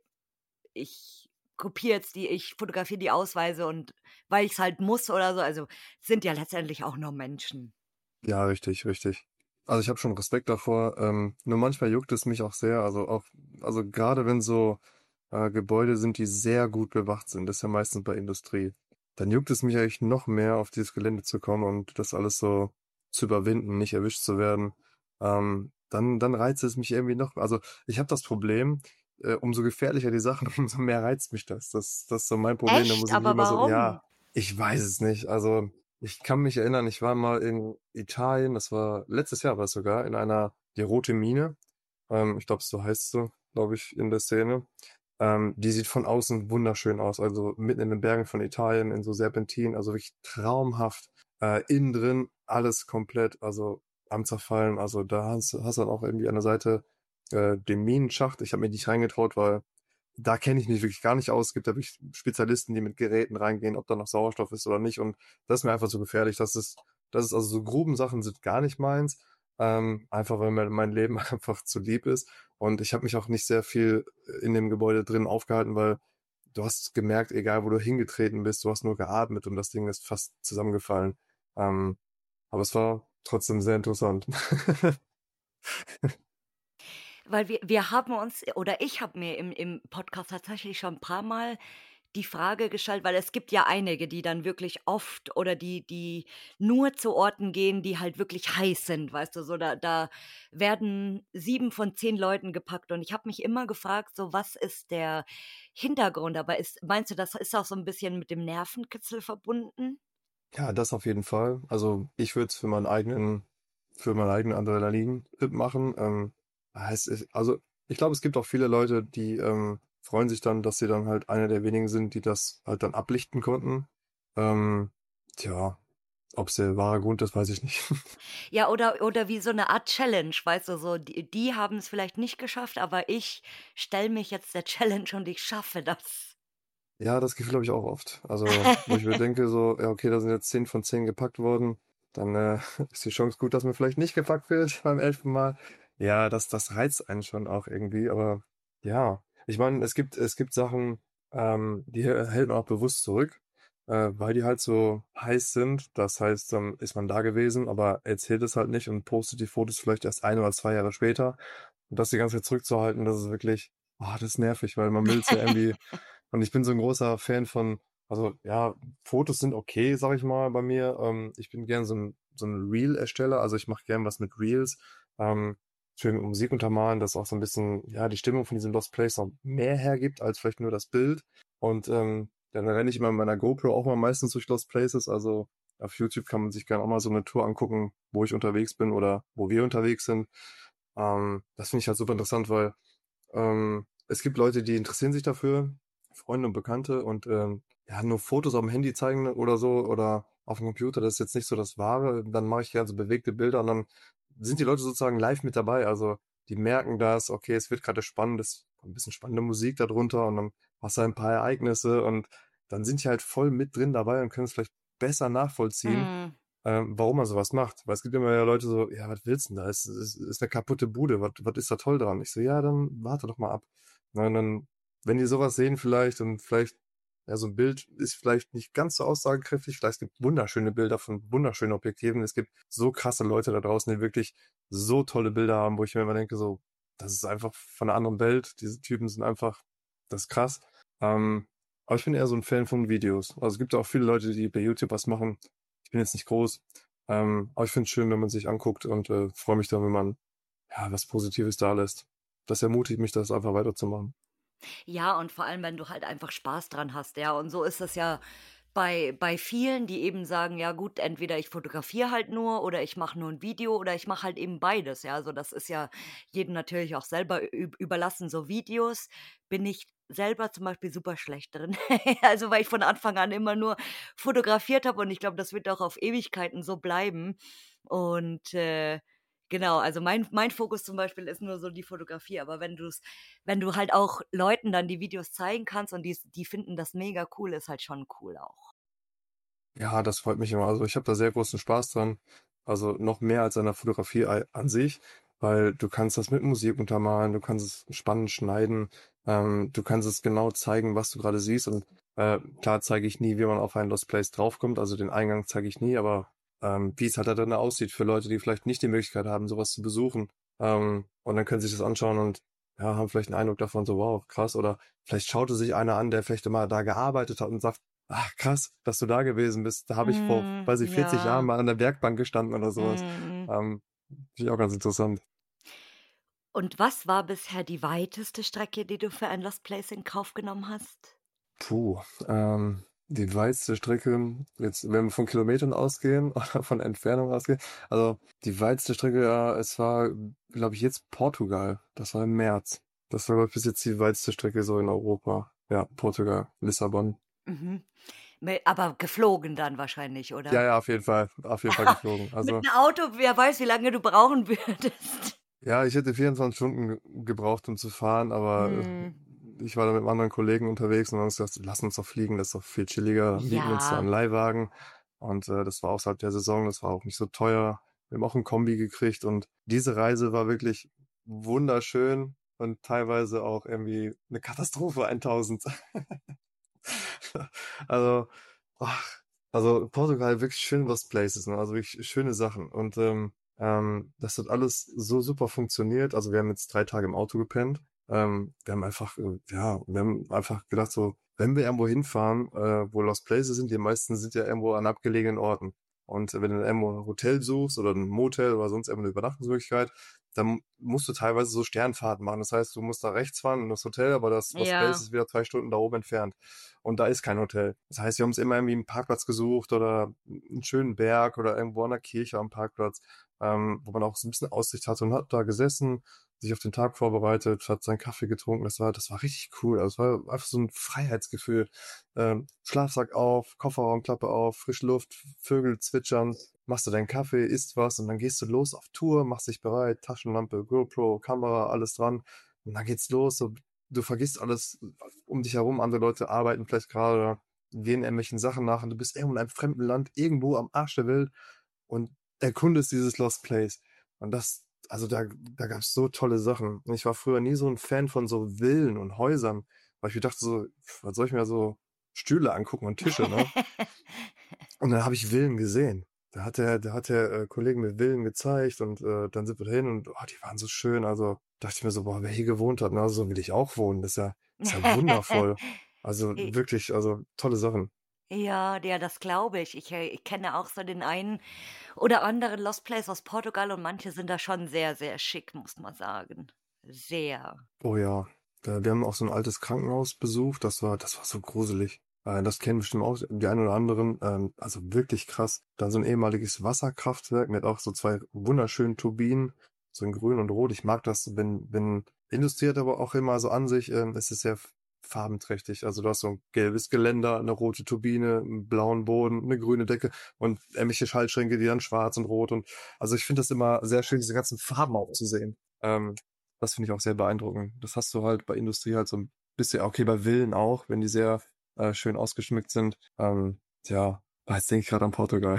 ich kopiere jetzt die ich fotografiere die Ausweise und weil ich's halt muss" oder so, also, sind ja letztendlich auch nur Menschen. Ja, richtig, richtig. Also ich habe schon Respekt davor. Ähm, nur manchmal juckt es mich auch sehr. Also auch, also gerade wenn so äh, Gebäude sind, die sehr gut bewacht sind, das ist ja meistens bei Industrie, dann juckt es mich eigentlich noch mehr, auf dieses Gelände zu kommen und das alles so zu überwinden, nicht erwischt zu werden. Ähm, dann, dann reizt es mich irgendwie noch. Also ich habe das Problem, äh, umso gefährlicher die Sachen, umso mehr reizt mich das. Das, das ist so mein Problem. Da Echt? muss ich mich Aber immer so, warum? ja, ich weiß es nicht. Also ich kann mich erinnern, ich war mal in Italien, das war letztes Jahr war es sogar, in einer, die Rote Mine. Ähm, ich glaube, so heißt sie, glaube ich, in der Szene. Ähm, die sieht von außen wunderschön aus, also mitten in den Bergen von Italien, in so Serpentinen, also wirklich traumhaft. Äh, innen drin alles komplett, also am Zerfallen. Also da hast, hast du dann auch irgendwie an der Seite äh, den Minenschacht. Ich habe mich nicht reingetraut, weil da kenne ich mich wirklich gar nicht aus. Es gibt da wirklich Spezialisten, die mit Geräten reingehen, ob da noch Sauerstoff ist oder nicht. Und das ist mir einfach zu gefährlich. Das ist, das ist also so Grubensachen sind gar nicht meins. Ähm, einfach weil mir mein Leben einfach zu lieb ist. Und ich habe mich auch nicht sehr viel in dem Gebäude drin aufgehalten, weil du hast gemerkt, egal wo du hingetreten bist, du hast nur geatmet und das Ding ist fast zusammengefallen. Ähm, aber es war trotzdem sehr interessant. Weil wir wir haben uns oder ich habe mir im im Podcast tatsächlich schon 'n paarmal die Frage gestellt, weil es gibt ja einige, die dann wirklich oft oder die die nur zu Orten gehen, die halt wirklich heiß sind, weißt du, so da da werden sieben von zehn Leuten gepackt und ich habe mich immer gefragt, so was ist der Hintergrund? Aber ist meinst du, das ist auch so 'n bisschen mit dem Nervenkitzel verbunden? Ja, das auf jeden Fall. Also ich würde es für meinen eigenen, für meinen eigenen Adrenalin-Trip machen. Ähm, ah, es ist, also ich glaube, es gibt auch viele Leute, die ähm, freuen sich dann, dass sie dann halt einer der wenigen sind, die das halt dann ablichten konnten. Ähm, tja, ob es der wahre Grund ist, weiß ich nicht. Ja, oder oder wie so 'ne Art Challenge, weißt du, so die die haben's vielleicht nicht geschafft, aber ich stelle mich jetzt der Challenge und ich schaffe das. Ja, das Gefühl habe ich auch oft. Also, wo ich mir denke, so, ja, okay, da sind jetzt zehn von zehn gepackt worden. dann äh, ist die Chance gut, dass man vielleicht nicht gepackt wird beim elften Mal. Ja, das, das reizt einen schon auch irgendwie, aber ja, ich meine, es gibt, es gibt Sachen, ähm, die hält man auch bewusst zurück, äh, weil die halt so heiß sind. Das heißt, dann ist man da gewesen, aber erzählt es halt nicht und postet die Fotos vielleicht erst ein oder zwei Jahre später. Und das die ganze Zeit zurückzuhalten, das ist wirklich, ah, das ist nervig, weil man will es ja irgendwie, und ich bin so ein großer Fan von, also ja, Fotos sind okay, sag ich mal, bei mir. Ähm, ich bin gern so ein, so ein Reel-Ersteller, also ich mache gern was mit Reels. Ähm, schön mit Musik untermalen, das auch so ein bisschen, ja, die Stimmung von diesem Lost Place noch mehr hergibt, als vielleicht nur das Bild. Und ähm, dann renne ich immer mit meiner GoPro auch mal meistens durch Lost Places. Also auf YouTube kann man sich gerne auch mal so eine Tour angucken, wo ich unterwegs bin oder wo wir unterwegs sind. Ähm, das finde ich halt super interessant, weil ähm, es gibt Leute, die interessieren sich dafür, Freunde und Bekannte, und ähm, ja, nur Fotos auf dem Handy zeigen oder so oder auf dem Computer, das ist jetzt nicht so das Wahre. Dann mache ich gerne so bewegte Bilder und dann sind die Leute sozusagen live mit dabei. Also die merken das, okay, es wird gerade spannend, es kommt ein bisschen spannende Musik darunter und dann hast du ein paar Ereignisse und dann sind die halt voll mit drin dabei und können es vielleicht besser nachvollziehen, Mhm. ähm, warum man sowas macht. Weil es gibt immer ja Leute so, ja, was willst du denn da? Es ist, ist eine kaputte Bude, was, was ist da toll dran? Ich so, ja, dann warte doch mal ab. Na, und dann, wenn die sowas sehen vielleicht und vielleicht, ja, so ein Bild ist vielleicht nicht ganz so aussagekräftig, vielleicht es gibt wunderschöne Bilder von wunderschönen Objektiven. Es gibt so krasse Leute da draußen, die wirklich so tolle Bilder haben, wo ich mir immer denke, so, das ist einfach von einer anderen Welt. Diese Typen sind einfach, das ist krass. Ähm, aber ich bin eher so ein Fan von Videos. Also es gibt auch viele Leute, die bei YouTube was machen. Ich bin jetzt nicht groß, ähm, aber ich finde es schön, wenn man sich anguckt und äh, freue mich dann, wenn man ja was Positives da lässt. Das ermutigt mich, das einfach weiterzumachen. Ja, und vor allem, wenn du halt einfach Spaß dran hast, ja. Und so ist es ja bei bei vielen, die eben sagen: „Ja gut, entweder ich fotografiere halt nur oder ich mache nur ein Video oder ich mache halt eben beides“, ja. Also, das ist ja jedem natürlich auch selber üb überlassen. So Videos bin ich selber zum Beispiel super schlecht drin. Also, weil ich von Anfang an immer nur fotografiert habe und ich glaube, das wird auch auf Ewigkeiten so bleiben. Und, äh, genau, also mein mein Fokus zum Beispiel ist nur so die Fotografie, aber wenn du's wenn du halt auch Leuten dann die Videos zeigen kannst und die die finden das mega cool, ist halt schon cool auch. Ja, das freut mich immer. Also ich habe da sehr großen Spaß dran. Also noch mehr als an der Fotografie ei- an sich, weil du kannst das mit Musik untermalen, du kannst es spannend schneiden, ähm, du kannst es genau zeigen, was du gerade siehst. Und äh, klar zeige ich nie, wie man auf ein Lost Place draufkommt. Also den Eingang zeige ich nie, aber ähm, wie es halt da drin aussieht für Leute, die vielleicht nicht die Möglichkeit haben, sowas zu besuchen. Ähm, und dann können sie sich das anschauen und ja, haben vielleicht einen Eindruck davon, so wow, krass. Oder vielleicht schaute sich einer an, der vielleicht immer da gearbeitet hat und sagt, ach krass, dass du da gewesen bist. Da habe ich vor, Mhm, weiß ich, vierzig Jahren ja. mal an der Werkbank gestanden oder sowas. Mhm. Ähm, Finde ich auch ganz interessant. Und was war bisher die weiteste Strecke, die du für ein Lost Place in Kauf genommen hast? Puh, ähm, die weiteste Strecke, jetzt, wenn wir von Kilometern ausgehen oder von Entfernung ausgehen, also die weiteste Strecke, ja, es war, glaube ich, jetzt Portugal. Das war im März. Das war, glaube ich, bis jetzt die weiteste Strecke so in Europa. Ja, Portugal, Lissabon. Mhm. Me aber geflogen dann wahrscheinlich, Ja, oder? ja, auf jeden Fall, auf jeden Fall geflogen. Mit Also 'nem Auto, wer weiß, wie lange du brauchen würdest. ja, ich hätte vierundzwanzig Stunden ge gebraucht, um zu fahren, aber Mhm. äh, ich war da mit einem anderen Kollegen unterwegs und haben uns gesagt: „Lass uns doch fliegen, das ist doch viel chilliger, mieten uns da Ja. einen Leihwagen." Und äh, das war außerhalb der Saison, das war auch nicht so teuer. Wir haben auch ein Kombi gekriegt und diese Reise war wirklich wunderschön und teilweise auch irgendwie eine Katastrophe tausend. Also, ach, also Portugal wirklich schön Lost Places, ne? Also wirklich schöne Sachen. Und ähm, ähm, das hat alles so super funktioniert. Also wir haben jetzt drei Tage im Auto gepennt. Ähm, wir haben einfach, äh, ja, wir haben einfach gedacht, so, wenn wir irgendwo hinfahren, äh, wo Lost Places sind, die meisten sind ja irgendwo an abgelegenen Orten. Und wenn du irgendwo ein Hotel suchst oder ein Motel oder sonst irgendwo eine Übernachtungsmöglichkeit, dann musst du teilweise so Sternfahrten machen. Das heißt, du musst da rechts fahren in das Hotel, aber das Lost Place Ja. ist wieder zwei Stunden da oben entfernt. Und da ist kein Hotel. Das heißt, wir haben uns immer irgendwie einen Parkplatz gesucht oder einen schönen Berg oder irgendwo an der Kirche am Parkplatz, ähm, wo man auch so ein bisschen Aussicht hatte und hat da gesessen, sich auf den Tag vorbereitet, hat seinen Kaffee getrunken. Das war, das war richtig cool. Also es war einfach so ein Freiheitsgefühl. Ähm, Schlafsack auf, Kofferraumklappe auf, frische Luft, Vögel zwitschern, machst du deinen Kaffee, isst was und dann gehst du los auf Tour, machst dich bereit, Taschenlampe, GoPro, Kamera, alles dran. Und dann geht's los, so du vergisst alles um dich herum, andere Leute arbeiten vielleicht gerade, gehen irgendwelchen Sachen nach und du bist irgendwo in einem fremden Land, irgendwo am Arsch der Welt und erkundest dieses Lost Place. Und das, also da, da gab es so tolle Sachen. Und ich war früher nie so ein Fan von so Villen und Häusern, weil ich mir dachte so, was soll ich mir so Stühle angucken und Tische, ne? Und dann habe ich Villen gesehen. Da hat der, da hat der äh, Kollege mir Villen gezeigt und äh, dann sind wir dahin und oh, die waren so schön. Also dachte ich mir so, boah, wer hier gewohnt hat, na, so will ich auch wohnen. Das ist ja, ist ja wundervoll. Also I wirklich, also tolle Sachen. ja, ja, das glaube ich. Ich, äh, ich kenne auch so den einen oder anderen Lost Place aus Portugal und manche sind da schon sehr, sehr schick, muss man sagen. Sehr. Oh ja, äh, wir haben auch so ein altes Krankenhaus besucht. Das war, das war so gruselig. Äh, das kennen bestimmt auch die einen oder anderen. Ähm, also wirklich krass. Dann so ein ehemaliges Wasserkraftwerk mit auch so zwei wunderschönen Turbinen, so in Grün und Rot. Ich mag das, wenn, wenn Industrie hat aber auch immer so an sich, ähm, es ist sehr f- farbenträchtig. Also du hast so ein gelbes Geländer, eine rote Turbine, einen blauen Boden, eine grüne Decke und irgendwelche Schaltschränke, die dann schwarz und rot und also ich finde das immer sehr schön, diese ganzen Farben auch zu sehen. Ähm, Das finde ich auch sehr beeindruckend. Das hast du halt bei Industrie halt so ein bisschen, okay, bei Villen auch, wenn die sehr äh, schön ausgeschmückt sind. Ähm, ja, ah, jetzt denke ich gerade an Portugal.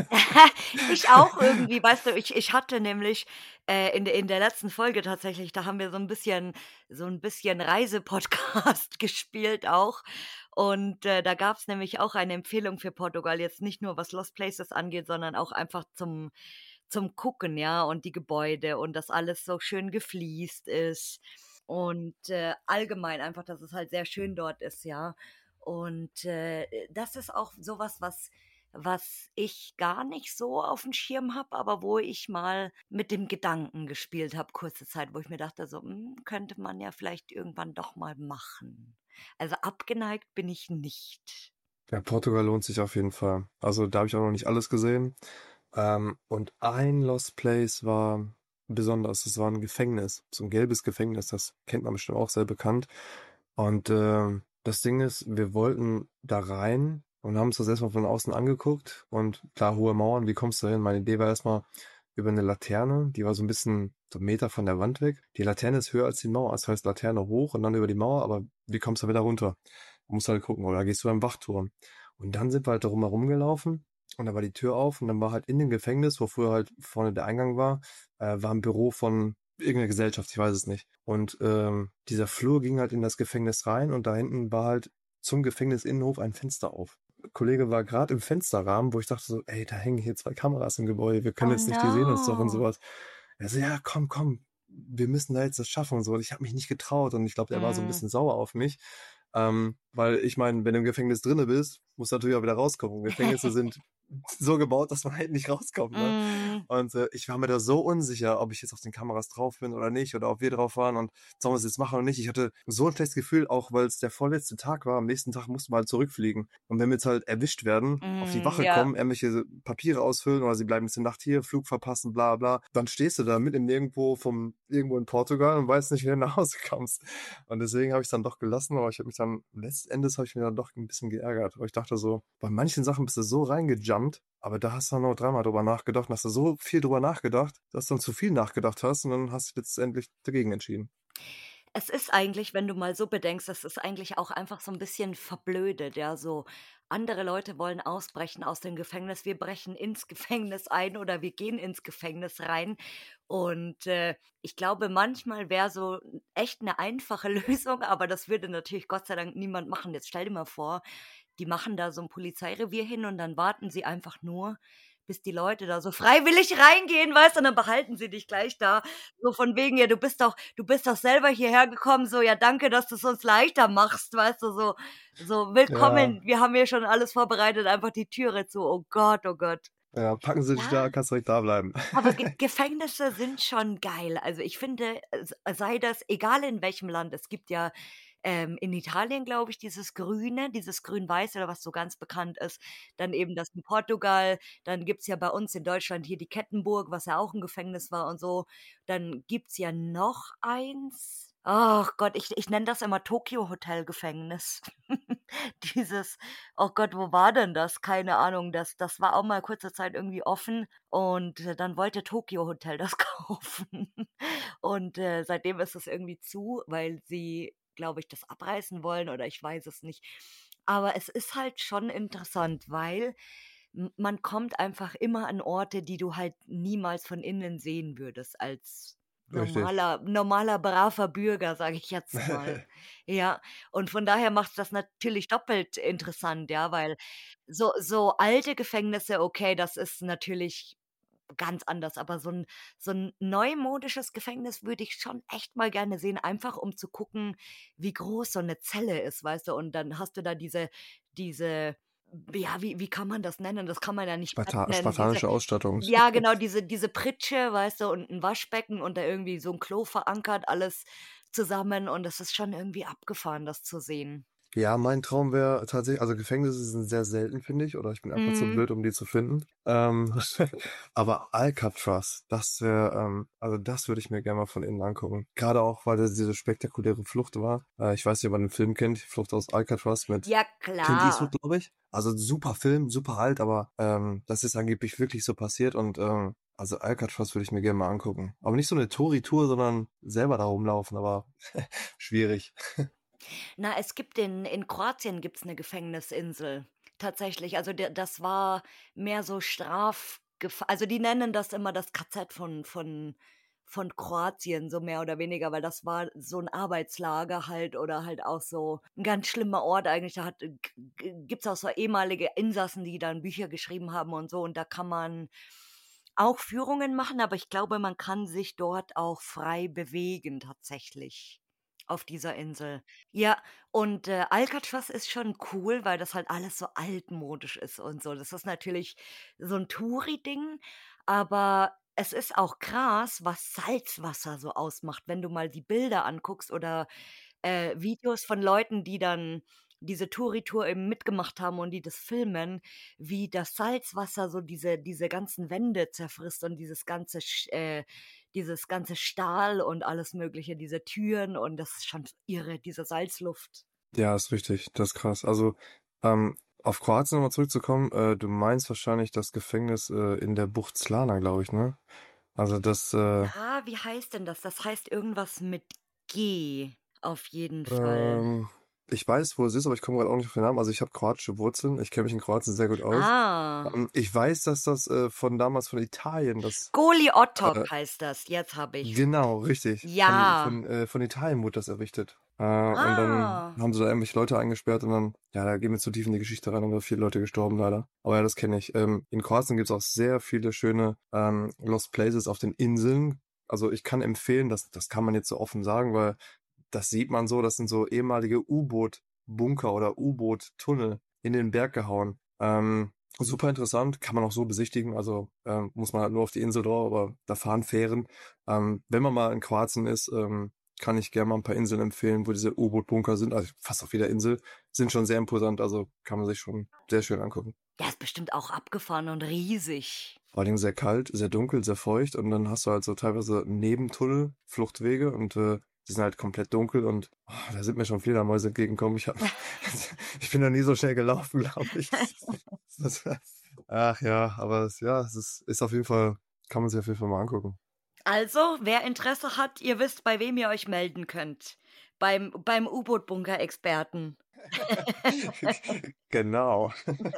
Ich auch irgendwie, weißt du, ich ich hatte nämlich, äh, in der in der letzten Folge tatsächlich, da haben wir so ein bisschen so ein bisschen Reisepodcast gespielt auch. Und, äh, da gab's nämlich auch eine Empfehlung für Portugal, jetzt nicht nur was Lost Places angeht, sondern auch einfach zum zum Gucken, ja, und die Gebäude und dass alles so schön gefliest ist und, äh, allgemein einfach, dass es halt sehr schön dort ist, ja. Und, äh, das ist auch sowas, was was ich gar nicht so auf dem Schirm habe, aber wo ich mal mit dem Gedanken gespielt habe, kurze Zeit, wo ich mir dachte so: „Hm, könnte man ja vielleicht irgendwann doch mal machen.“ Also, abgeneigt bin ich nicht. Ja, Portugal lohnt sich auf jeden Fall. Also da habe ich auch noch nicht alles gesehen. Ähm, und ein Lost Place war besonders. Das war ein Gefängnis, so ein gelbes Gefängnis. Das kennt man bestimmt auch sehr bekannt. Und ähm, das Ding ist, wir wollten da rein und haben uns das erstmal von außen angeguckt. Und klar, hohe Mauern, wie kommst du hin? Meine Idee war erstmal über eine Laterne, die war so ein bisschen so einen Meter von der Wand weg. Die Laterne ist höher als die Mauer, das heißt Laterne hoch und dann über die Mauer, aber wie kommst du wieder runter? Du musst halt gucken, oder gehst du beim Wachturm? Und dann sind wir halt da rum gelaufen und da war die Tür auf und dann war halt in dem Gefängnis, wo früher halt vorne der Eingang war, äh, war ein Büro von irgendeiner Gesellschaft, ich weiß es nicht. Und ähm, dieser Flur ging halt in das Gefängnis rein und da hinten war halt zum Gefängnisinnenhof ein Fenster auf. Ein Kollege war gerade im Fensterrahmen, wo ich dachte so, ey, da hängen hier zwei Kameras im Gebäude, wir können Oh jetzt nicht, die sehen uns doch und no. sowas. Er so, ja, komm, komm, wir müssen da jetzt das schaffen und so. Und ich habe mich nicht getraut und ich glaube, er war so ein Mhm. bisschen sauer auf mich. Ähm, weil ich meine, wenn du im Gefängnis drinne bist, musst du natürlich auch wieder rauskommen. Und Gefängnisse sind so gebaut, dass man halt nicht rauskommt, ne? Mhm. Und äh, ich war mir da so unsicher, ob ich jetzt auf den Kameras drauf bin oder nicht, oder ob wir drauf waren und sollen wir es jetzt machen oder nicht. Ich hatte so ein schlechtes Gefühl, auch weil es der vorletzte Tag war. Am nächsten Tag mussten wir halt zurückfliegen. Und wenn wir jetzt halt erwischt werden, auf die Mhm. Wache Ja. kommen, irgendwelche Papiere ausfüllen oder sie bleiben jetzt die Nacht hier, Flug verpassen, bla bla, dann stehst du da mit im Nirgendwo vom irgendwo in Portugal und weißt nicht, wie du nach Hause kommst. Und deswegen habe ich es dann doch gelassen, aber ich habe mich dann, letzten Endes habe ich mich dann doch ein bisschen geärgert. Aber ich dachte so, bei manchen Sachen bist du so reingejumpt, aber da hast du noch dreimal drüber nachgedacht und hast du so viel drüber nachgedacht, dass du dann zu viel nachgedacht hast und dann hast du dich letztendlich dagegen entschieden. Es ist eigentlich, wenn du mal so bedenkst, es ist eigentlich auch einfach so ein bisschen verblödet, ja, so andere Leute wollen ausbrechen aus dem Gefängnis, wir brechen ins Gefängnis ein oder wir gehen ins Gefängnis rein. Und, äh, ich glaube, manchmal wäre so echt eine einfache Lösung, aber das würde natürlich Gott sei Dank niemand machen. Jetzt stell dir mal vor, die machen da so ein Polizeirevier hin und dann warten sie einfach nur, bis die Leute da so freiwillig reingehen, weißt du, und dann behalten sie dich gleich da. So von wegen: „Ja, du bist doch du bist doch selber hierher gekommen, so, ja, danke, dass du's uns leichter machst“, weißt du, so so: Ja, „Willkommen, wir haben hier schon alles vorbereitet, einfach die Türe zu.“ Oh Gott, oh Gott. ja, packen sie dich Ja, da, kannst direkt da bleiben. aber Ge Gefängnisse sind schon geil. Also, ich finde, s sei das egal in welchem Land. Es gibt ja, ähm, in Italien, glaube ich, dieses Grüne, dieses Grün-Weiß oder was so ganz bekannt ist. Dann eben das in Portugal. Dann gibt's ja bei uns in Deutschland hier die Kettenburg, was ja auch 'n Gefängnis war und so. Dann gibt's ja noch eins. Ach Gott, ich ich nenne das immer Tokyo Hotel Gefängnis. Dieses oh Gott, wo war denn das? Keine Ahnung. Das das war auch mal kurze Zeit irgendwie offen und, äh, dann wollte Tokyo Hotel das kaufen. Und, äh, seitdem ist es irgendwie zu, weil sie, glaube ich, das abreißen wollen oder ich weiß es nicht. Aber es ist halt schon interessant, weil m man kommt einfach immer an Orte, die du halt niemals von innen sehen würdest als Richtig. normaler normaler, braver Bürger, sage ich jetzt mal. Ja, und von daher macht's das natürlich doppelt interessant, ja, weil so so alte Gefängnisse, okay, das ist natürlich ganz anders, aber so 'n so 'n neumodisches Gefängnis würde ich schon echt mal gerne sehen, einfach um zu gucken, wie groß so 'ne Zelle ist, weißt du? Und dann hast du da diese diese ja, wie wie kann man das nennen? Das kann man ja nicht Bett Sparta nennen. Diese spartanische Ausstattung. ja, genau, diese diese Pritsche, weißt du, und 'n Waschbecken und da irgendwie so 'n Klo verankert, alles zusammen und das ist schon irgendwie abgefahren, das zu sehen. Ja, mein Traum wäre tatsächlich also Gefängnisse sind sehr selten, finde ich, oder ich bin einfach zu Mhm. blöd, um die zu finden. Ähm, aber Alcatraz, das wäre, ähm also das würde ich mir gerne mal von innen angucken. Gerade auch, weil das diese spektakuläre Flucht war. Äh, ich weiß nicht, ob man den Film kennt, Flucht aus Alcatraz mit Ja, Clint Eastwood, klar. glaube ich. Also super Film, super alt, aber ähm, das ist angeblich wirklich so passiert und ähm, also Alcatraz würde ich mir gerne mal angucken. Aber nicht so eine Touri-Tour, sondern selber da rumlaufen, aber schwierig. Na, es gibt in in Kroatien gibt's 'ne Gefängnisinsel. Tatsächlich. Also, der das war mehr so Strafgef also, die nennen das immer das K Z von von von Kroatien, so mehr oder weniger, weil das war so 'n Arbeitslager halt oder halt auch so 'n ganz schlimmer Ort eigentlich. Da hat g g gibt's auch so ehemalige Insassen, die dann Bücher geschrieben haben und so und da kann man auch Führungen machen, aber ich glaube, man kann sich dort auch frei bewegen tatsächlich auf dieser Insel. Ja, und, äh, Alcatraz ist schon cool, weil das halt alles so altmodisch ist und so. Das ist natürlich so 'n Touri-Ding, aber es ist auch krass, was Salzwasser so ausmacht, wenn du mal die Bilder anguckst oder, äh, Videos von Leuten, die dann diese Touri-Tour eben mitgemacht haben und die das filmen, wie das Salzwasser so diese diese ganzen Wände zerfrisst und dieses ganze sch äh, dieses ganze Stahl und alles Mögliche, diese Türen und das ist schon irre, diese Salzluft. Ja, ist richtig, das ist krass. Also, ähm, auf Kroatien noch mal zurückzukommen, äh, du meinst wahrscheinlich das Gefängnis, äh, in der Bucht Slana, glaube ich, ne? Also das, äh Ja, wie heißt denn das? Das heißt irgendwas mit G auf jeden Fall. ähm, ich weiß, wo es ist, aber ich komme grad auch nicht auf den Namen. Also, ich habe kroatische Wurzeln. Ich kenne mich in Kroatien sehr gut aus. Ah. Ähm, ich weiß, dass das, äh, von damals von Italien das, Goli Otok äh heißt das. Jetzt habe ich's. genau, richtig. Von Ja. von, äh, von Italien wurde das errichtet. Äh, und dann Ah. haben sie da irgendwelche Leute eingesperrt und dann ja, da gehen wir zu tief in die Geschichte rein, aber viele Leute gestorben leider. Aber ja, das kenne ich. Ähm, in Kroatien gibt's auch sehr viele schöne, ähm, Lost Places auf den Inseln. Also, ich kann empfehlen, das das kann man jetzt so offen sagen, weil das sieht man so, das sind so ehemalige U-Boot-Bunker oder U-Boot-Tunnel in den Berg gehauen. Ähm, super interessant, kann man auch so besichtigen, also, ähm, muss man halt nur auf die Insel drauf, aber da fahren Fähren. Ähm, wenn man mal in Kroatien ist, ähm, kann ich gerne mal ein paar Inseln empfehlen, wo diese U-Boot-Bunker sind. Also, fast auf jeder Insel, sind schon sehr imposant, also kann man sich schon sehr schön angucken. Ja, ist bestimmt auch abgefahren und riesig. Vor allen Dingen sehr kalt, sehr dunkel, sehr feucht und dann hast du halt so teilweise Nebentunnel, Fluchtwege und, äh, die sind halt komplett dunkel und, oh, da sind mir schon Fledermäuse entgegengekommen. Ich habe ich bin noch nie so schnell gelaufen, glaube ich. Das ach ja, aber es ja, es ist ist auf jeden Fall kann man sich auf jeden Fall mal angucken. Also, wer Interesse hat, ihr wisst, bei wem ihr euch melden könnt. Beim beim U-Boot-Bunker-Experten. Genau.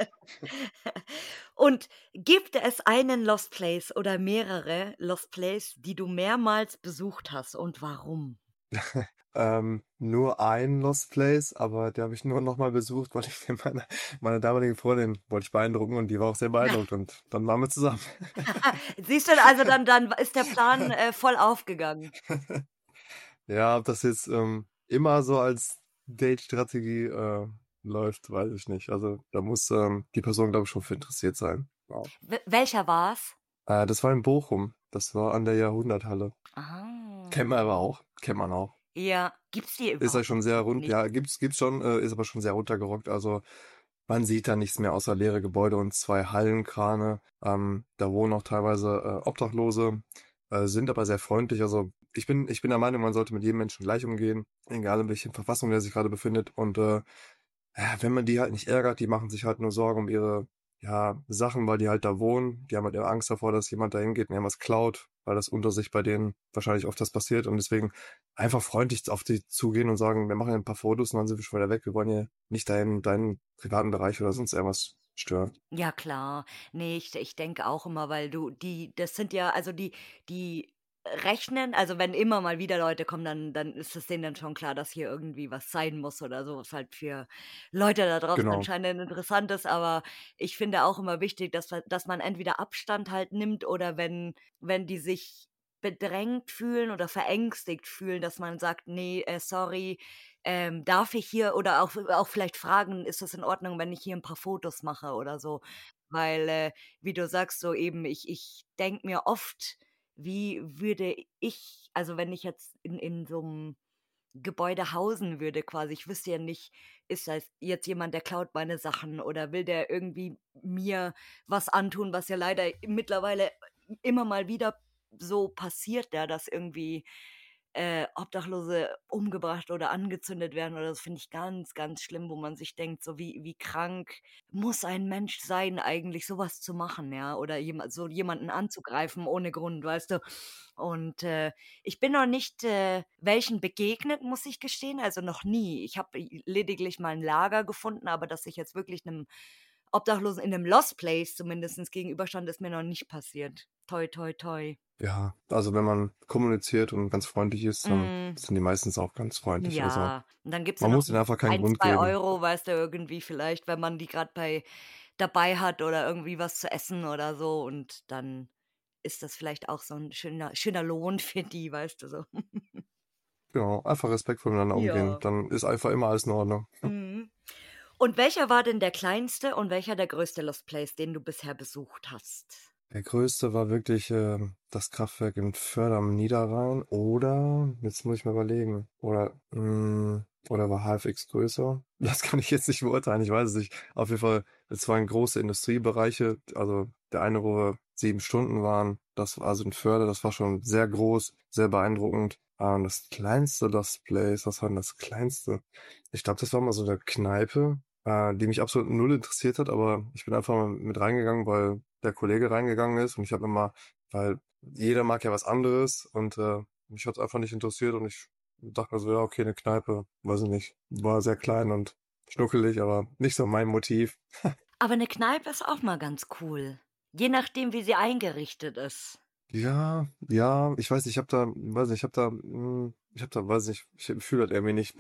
Und gibt es einen Lost Place oder mehrere Lost Place, die du mehrmals besucht hast und warum? Ähm, nur ein Lost Place, aber den habe ich nur noch mal besucht, weil ich meine meine damalige Freundin wollte ich beeindrucken und die war auch sehr beeindruckt und dann waren wir zusammen. Siehst du, also dann dann ist der Plan, äh, voll aufgegangen. Ja, ob das jetzt, ähm, immer so als Date-Strategie, äh, läuft, weiß ich nicht. Also, da muss, ähm, die Person, glaube ich, schon für interessiert sein. Ja. W welcher war's? Äh, das war in Bochum. Das war an der Jahrhunderthalle. Kennt Ah. man aber auch. Kennt man auch. Ja. Gibt's die Ist ja überhaupt? schon Ich sehr habe rund nicht ja, gibt's gibt's schon, äh, ist aber schon sehr runtergerockt. Also, man sieht da nichts mehr außer leere Gebäude und zwei Hallenkrane. Ähm, da wohnen auch teilweise, äh, Obdachlose, äh, sind aber sehr freundlich. Also, ich bin ich bin der Meinung, man sollte mit jedem Menschen gleich umgehen, egal in welchen Verfassung der sich gerade befindet. Und, äh, ja, wenn man die halt nicht ärgert, die machen sich halt nur Sorgen um ihre, ja, Sachen, weil die halt da wohnen. Die haben halt immer Angst davor, dass jemand da hingeht und irgendwas klaut, weil das unter sich bei denen wahrscheinlich oft das passiert. Und deswegen einfach freundlich auf die zugehen und sagen: „Wir machen hier 'n paar Fotos und dann sind wir schon wieder weg. Wir wollen hier nicht deinen deinen privaten Bereich oder sonst irgendwas stört. Ja klar. Ne, ich ich denke auch immer, weil du die das sind ja also die die rechnen also wenn immer mal wieder Leute kommen, dann dann ist es denen dann schon klar, dass hier irgendwie was sein muss oder so, was halt für Leute da draußen Genau, anscheinend interessant ist. Aber ich finde auch immer wichtig, dass wir dass man entweder Abstand halt nimmt oder wenn wenn die sich bedrängt fühlen oder verängstigt fühlen, dass man sagt: „Ne, äh, sorry, ähm, darf ich hier“ oder auch auch vielleicht fragen: „Ist das in Ordnung, wenn ich hier 'n paar Fotos mache?“ oder so. Weil, äh, wie du sagst, so eben, ich ich denke mir oft, wie würde ich also, wenn ich jetzt in in so 'nem Gebäude hausen würde quasi, ich wüsste ja nicht, ist das jetzt jemand, der klaut meine Sachen oder will der irgendwie mir was antun, was ja leider mittlerweile immer mal wieder so passiert, ja, dass irgendwie, äh, Obdachlose umgebracht oder angezündet werden oder das finde ich ganz, ganz schlimm, wo man sich denkt, so wie wie krank muss ein Mensch sein eigentlich, so was zu machen, ja, oder jemand so jemanden anzugreifen ohne Grund, weißt du? Und, äh, ich bin noch nicht, äh, welchen begegnet, muss ich gestehen, also noch nie. Ich habe lediglich mal 'n Lager gefunden, aber dass ich jetzt wirklich 'nem Obdachlosen in 'nem Lost Place zumindestens gegenüberstand, ist mir noch nicht passiert. Toi, toi, toi. ja. Also, wenn man kommuniziert und ganz freundlich ist, dann Mhm. sind die meistens auch ganz freundlich. Also, Ja, und dann gibt's ja man noch muss ihnen die einfach keinen ein, Grund zwei geben. Euro, weißt du, irgendwie vielleicht, wenn man die grad bei dabei hat oder irgendwie was zu essen oder so und dann ist das vielleicht auch so 'n schöner schöner Lohn für die, weißt du so. Genau, einfach respektvoll miteinander umgehen, Ja. dann ist einfach immer alles in Ordnung. Mhm. Und welcher war denn der kleinste und welcher der größte Lost Place, den du bisher besucht hast? Der größte war wirklich, ähm, das Kraftwerk in Förde am Niederrhein oder jetzt muss ich mal überlegen, oder, hm, oder war H F X größer? Das kann ich jetzt nicht beurteilen, ich weiß es nicht. Auf jeden Fall, es waren große Industriebereiche, also der eine, wo wir sieben Stunden waren, das war also in Förde, das war schon sehr groß, sehr beeindruckend. Ah, und das kleinste Lost Place, was war denn das kleinste? Ich glaube, das war mal so 'ne Kneipe, äh, die mich absolut null interessiert hat, aber ich bin einfach mal mit reingegangen, weil der Kollege reingegangen ist und ich habe immer weil jeder mag ja was anderes und, äh, mich hat's einfach nicht interessiert und ich dachte mir so: „Ja, okay, 'ne Kneipe“, weiß ich nicht, war sehr klein und schnuckelig, aber nicht so mein Motiv. Aber 'ne Kneipe ist auch mal ganz cool, je nachdem, wie sie eingerichtet ist. Ja, ja, ich weiß nicht, ich habe da weiß nicht, ich habe da hm, ich habe da weiß nicht, ich fühle das irgendwie nicht.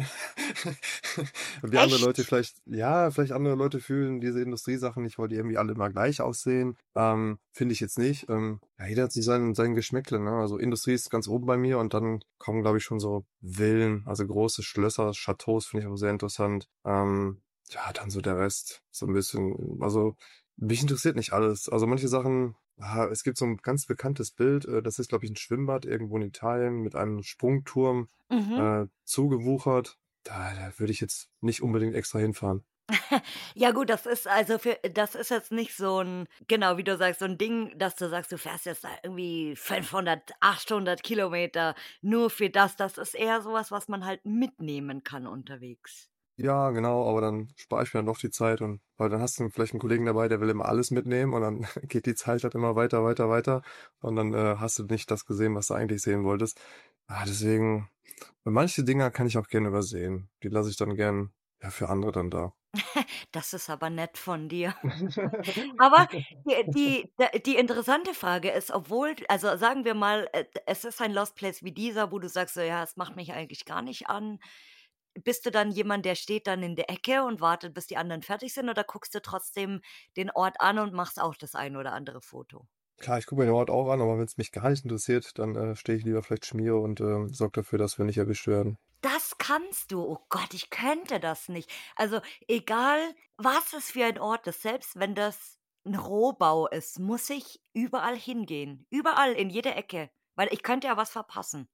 Wie andere Leute Echt? vielleicht ja, vielleicht andere Leute fühlen diese Industriesachen nicht, weil die irgendwie alle immer gleich aussehen. Ähm, finde ich jetzt nicht. Ähm, ja, jeder hat sich sein sein Geschmäckle, ne? Also, Industrie ist ganz oben bei mir und dann kommen, glaube ich, schon so Villen, also große Schlösser, Chateaus finde ich auch sehr interessant. Ähm, ja, dann so der Rest, so 'n bisschen also, mich interessiert nicht alles. Also, manche Sachen ah, es gibt so 'n ganz bekanntes Bild, äh, das ist, glaube ich, 'n Schwimmbad irgendwo in Italien mit einem Sprungturm, Mhm. äh, zugewuchert. Da da würde ich jetzt nicht unbedingt extra hinfahren. Ja gut, das ist also für das ist jetzt nicht so 'n genau, wie du sagst, so 'n Ding, dass du sagst, du fährst jetzt da irgendwie fünfhundert, achthundert Kilometer nur für das. Das ist eher so was, was man halt mitnehmen kann unterwegs. Ja, genau, aber dann spare ich mir dann doch die Zeit und weil dann hast du vielleicht 'n Kollegen dabei, der will immer alles mitnehmen und dann geht die Zeit halt immer weiter, weiter, weiter und dann, äh, hast du nicht das gesehen, was du eigentlich sehen wolltest. Ah, deswegen manche Dinger kann ich auch gerne übersehen. Die lasse ich dann gern, ja, für andere dann da. Das ist aber nett von dir. Aber die die d die interessante Frage ist, obwohl also sagen wir mal, äh, es ist ein Lost Place wie dieser, wo du sagst so: „Ja, es macht mich eigentlich gar nicht an.“ Bist du dann jemand, der steht dann in der Ecke und wartet, bis die anderen fertig sind oder guckst du trotzdem den Ort an und machst auch das ein oder andere Foto? Klar, ich gucke mir den Ort auch an, aber wenn's mich gar nicht interessiert, dann, äh, stehe ich lieber vielleicht Schmiere und, ähm, sorge dafür, dass wir nicht erwischt werden. Das kannst du. Oh Gott, ich könnte das nicht. Also, egal, was es für ein Ort ist, selbst wenn das 'n Rohbau ist, muss ich überall hingehen. Überall, in jede Ecke, weil ich könnte ja was verpassen.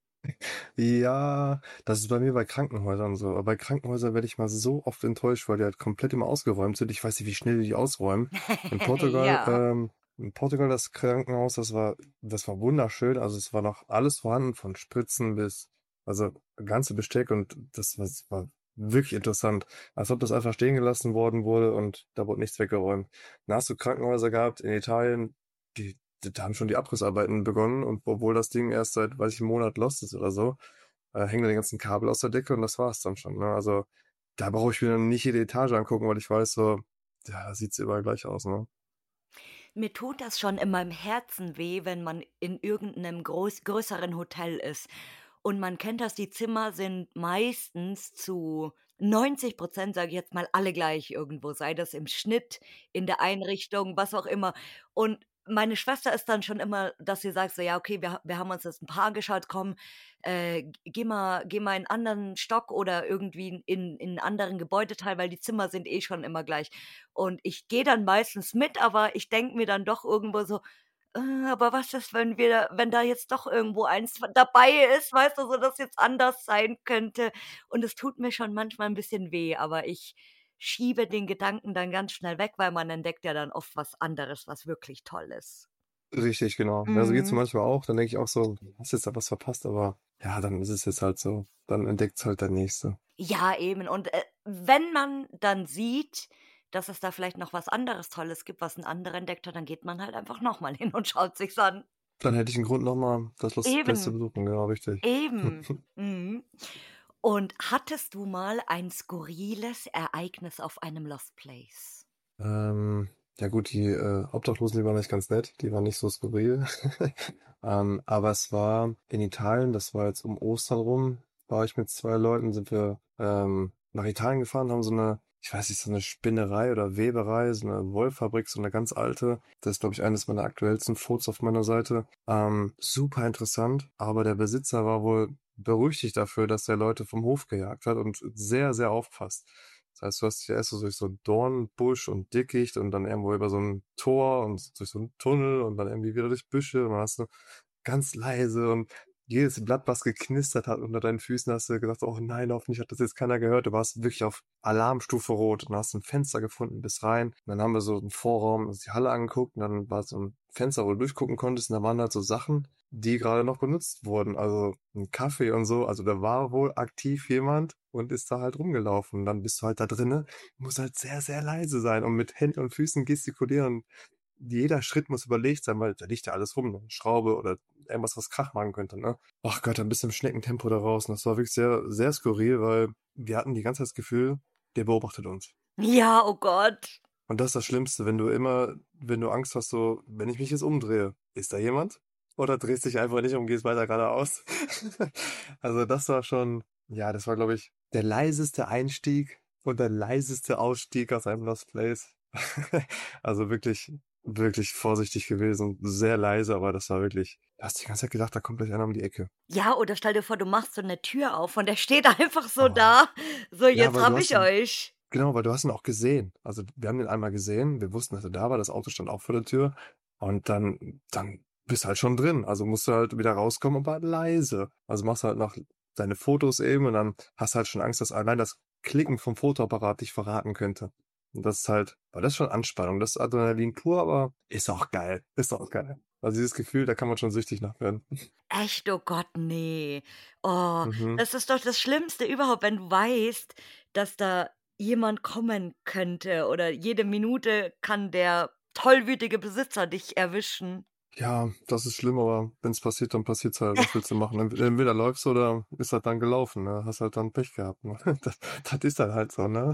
Ja, das ist bei mir bei Krankenhäusern so. Aber bei Krankenhäusern werde ich mal so oft enttäuscht, weil die halt komplett immer ausgeräumt sind. Ich weiß nicht, wie schnell die die ausräumen. In Portugal, Ja. ähm in Portugal das Krankenhaus, das war das war wunderschön. Also, es war noch alles vorhanden, von Spritzen bis also, ganze Besteck und das das war wirklich interessant, als ob das einfach stehen gelassen worden wurde und da wurde nichts weggeräumt. Dann hast du Krankenhäuser gehabt in Italien, die d da haben schon die Abrissarbeiten begonnen und obwohl das Ding erst seit, weiß ich, 'n Monat lost ist oder so, äh, hängen da die ganzen Kabel aus der Decke und das war's dann schon, ne? Also, da brauche ich mir dann nicht jede Etage angucken, weil ich weiß so, ja, da sieht's überall gleich aus, ne? Mir tut das schon in meinem Herzen weh, wenn man in irgendeinem groß größeren Hotel ist. Und man kennt das, die Zimmer sind meistens zu neunzig Prozent, sage ich jetzt mal, alle gleich irgendwo, sei das im Schnitt, in der Einrichtung, was auch immer. Und meine Schwester ist dann schon immer, dass sie sagt so: „Ja, okay, wir ha wir haben uns jetzt ein Paar angeschaut, komm, äh, g geh mal geh mal in 'n anderen Stock oder irgendwie in in 'n anderen Gebäudeteil, weil die Zimmer sind eh schon immer gleich.“ Und ich gehe dann meistens mit, aber ich denke mir dann doch irgendwo so: „Äh, aber was ist, wenn wir wenn da jetzt doch irgendwo eins v dabei ist, weißt du, so das jetzt anders sein könnte?“ Und es tut mir schon manchmal 'n bisschen weh, aber ich schiebe den Gedanken dann ganz schnell weg, weil man entdeckt ja dann oft was anderes, was wirklich toll ist. Richtig, genau. Ja, so geht's mir Mhm. manchmal auch. Dann denke ich auch so: „Du hast jetzt da was verpasst“, aber ja, dann ist es jetzt halt so. Dann entdeckt's halt der Nächste. Ja, eben. Und, äh, wenn man dann sieht, dass es da vielleicht noch was anderes Tolles gibt, was 'n anderer entdeckt hat, dann geht man halt einfach noch mal hin und schaut sich's an. Dann hätte ich 'n Grund, noch mal das Lost Place zu Eben, besuchen, genau richtig. eben. Mhm. Und hattest du mal ein skurriles Ereignis auf einem Lost Place? Ähm, ja gut, die, äh, Obdachlosen, die waren echt ganz nett, die waren nicht so skurril. Ähm, aber es war in Italien, das war jetzt um Ostern rum, war ich mit zwei Leuten, sind wir, ähm, nach Italien gefahren, haben so 'ne, ich weiß nicht, so 'ne Spinnerei oder Weberei, so 'ne Wollfabrik, so 'ne ganz alte. Das ist, glaube ich, eines meiner aktuellsten Fotos auf meiner Seite. Ähm, super interessant, aber der Besitzer war wohl berüchtigt dafür, dass er Leute vom Hof gejagt hat und sehr, sehr aufpasst. Das heißt, du hast dich erst so durch so 'n Dornbusch und Dickicht und dann irgendwo über so 'n Tor und durch so 'n Tunnel und dann irgendwie wieder durch Büsche und dann hast du ganz leise und jedes Blatt, was geknistert hat unter deinen Füßen, hast du gedacht: „Oh nein, hoffentlich hat das jetzt keiner gehört.“ Du warst wirklich auf Alarmstufe Rot und hast 'n Fenster gefunden, bist rein. Und dann haben wir so 'n Vorraum, uns die Halle angeguckt und dann war so 'n Fenster, wo du durchgucken konntest und da waren halt so Sachen, die gerade noch benutzt wurden. Also 'n Kaffee und so. Also da war wohl aktiv jemand und ist da halt rumgelaufen. Und dann bist du halt da drinnen, musst halt sehr, sehr leise sein und mit Händen und Füßen gestikulieren. Jeder Schritt muss überlegt sein, weil da liegt ja alles rum, 'ne Schraube oder irgendwas, was Krach machen könnte, ne? Ach Gott, dann bist du im Schneckentempo da raus und das war wirklich sehr, sehr skurril, weil wir hatten die ganze Zeit das Gefühl, der beobachtet uns. Ja, oh Gott. Und das ist das Schlimmste, wenn du immer wenn du Angst hast, so: „Wenn ich mich jetzt umdrehe, ist da jemand?“ Oder drehst dich einfach nicht um, gehst weiter geradeaus. Also, das war schon ja, das war, glaube ich, der leiseste Einstieg und der leiseste Ausstieg aus einem Lost Place. Also, wirklich wirklich vorsichtig gewesen, sehr leise, aber das war wirklich du hast die ganze Zeit gedacht, da kommt gleich einer um die Ecke. Ja, oder stell dir vor, du machst so 'ne Tür auf und der steht einfach so Oh. da. So: Ja, „Jetzt weil du habe hast ich ihn euch.“ genau, weil du hast ihn auch gesehen. Also, wir haben den einmal gesehen, wir wussten, dass er da war, das Auto stand auch vor der Tür und dann dann bist du halt schon drin. Also, musst du halt wieder rauskommen, aber leise. Also, machst halt noch deine Fotos eben und dann hast du halt schon Angst, dass allein das Klicken vom Fotoapparat dich verraten könnte. Und das ist halt weil das ist schon Anspannung. Das ist Adrenalin pur, aber ist auch geil. Ist auch geil. Also, dieses Gefühl, da kann man schon süchtig nach werden. Echt? Oh Gott, ne. Oh, Mhm. das ist doch das Schlimmste überhaupt, wenn du weißt, dass da jemand kommen könnte oder jede Minute kann der tollwütige Besitzer dich erwischen. Ja, das ist schlimm, aber wenn's passiert, dann passiert's halt. Was willst du machen? Entw entweder läufst du oder ist halt dann gelaufen, ne? Hast halt dann Pech gehabt, ne? Das das ist dann halt so, ne?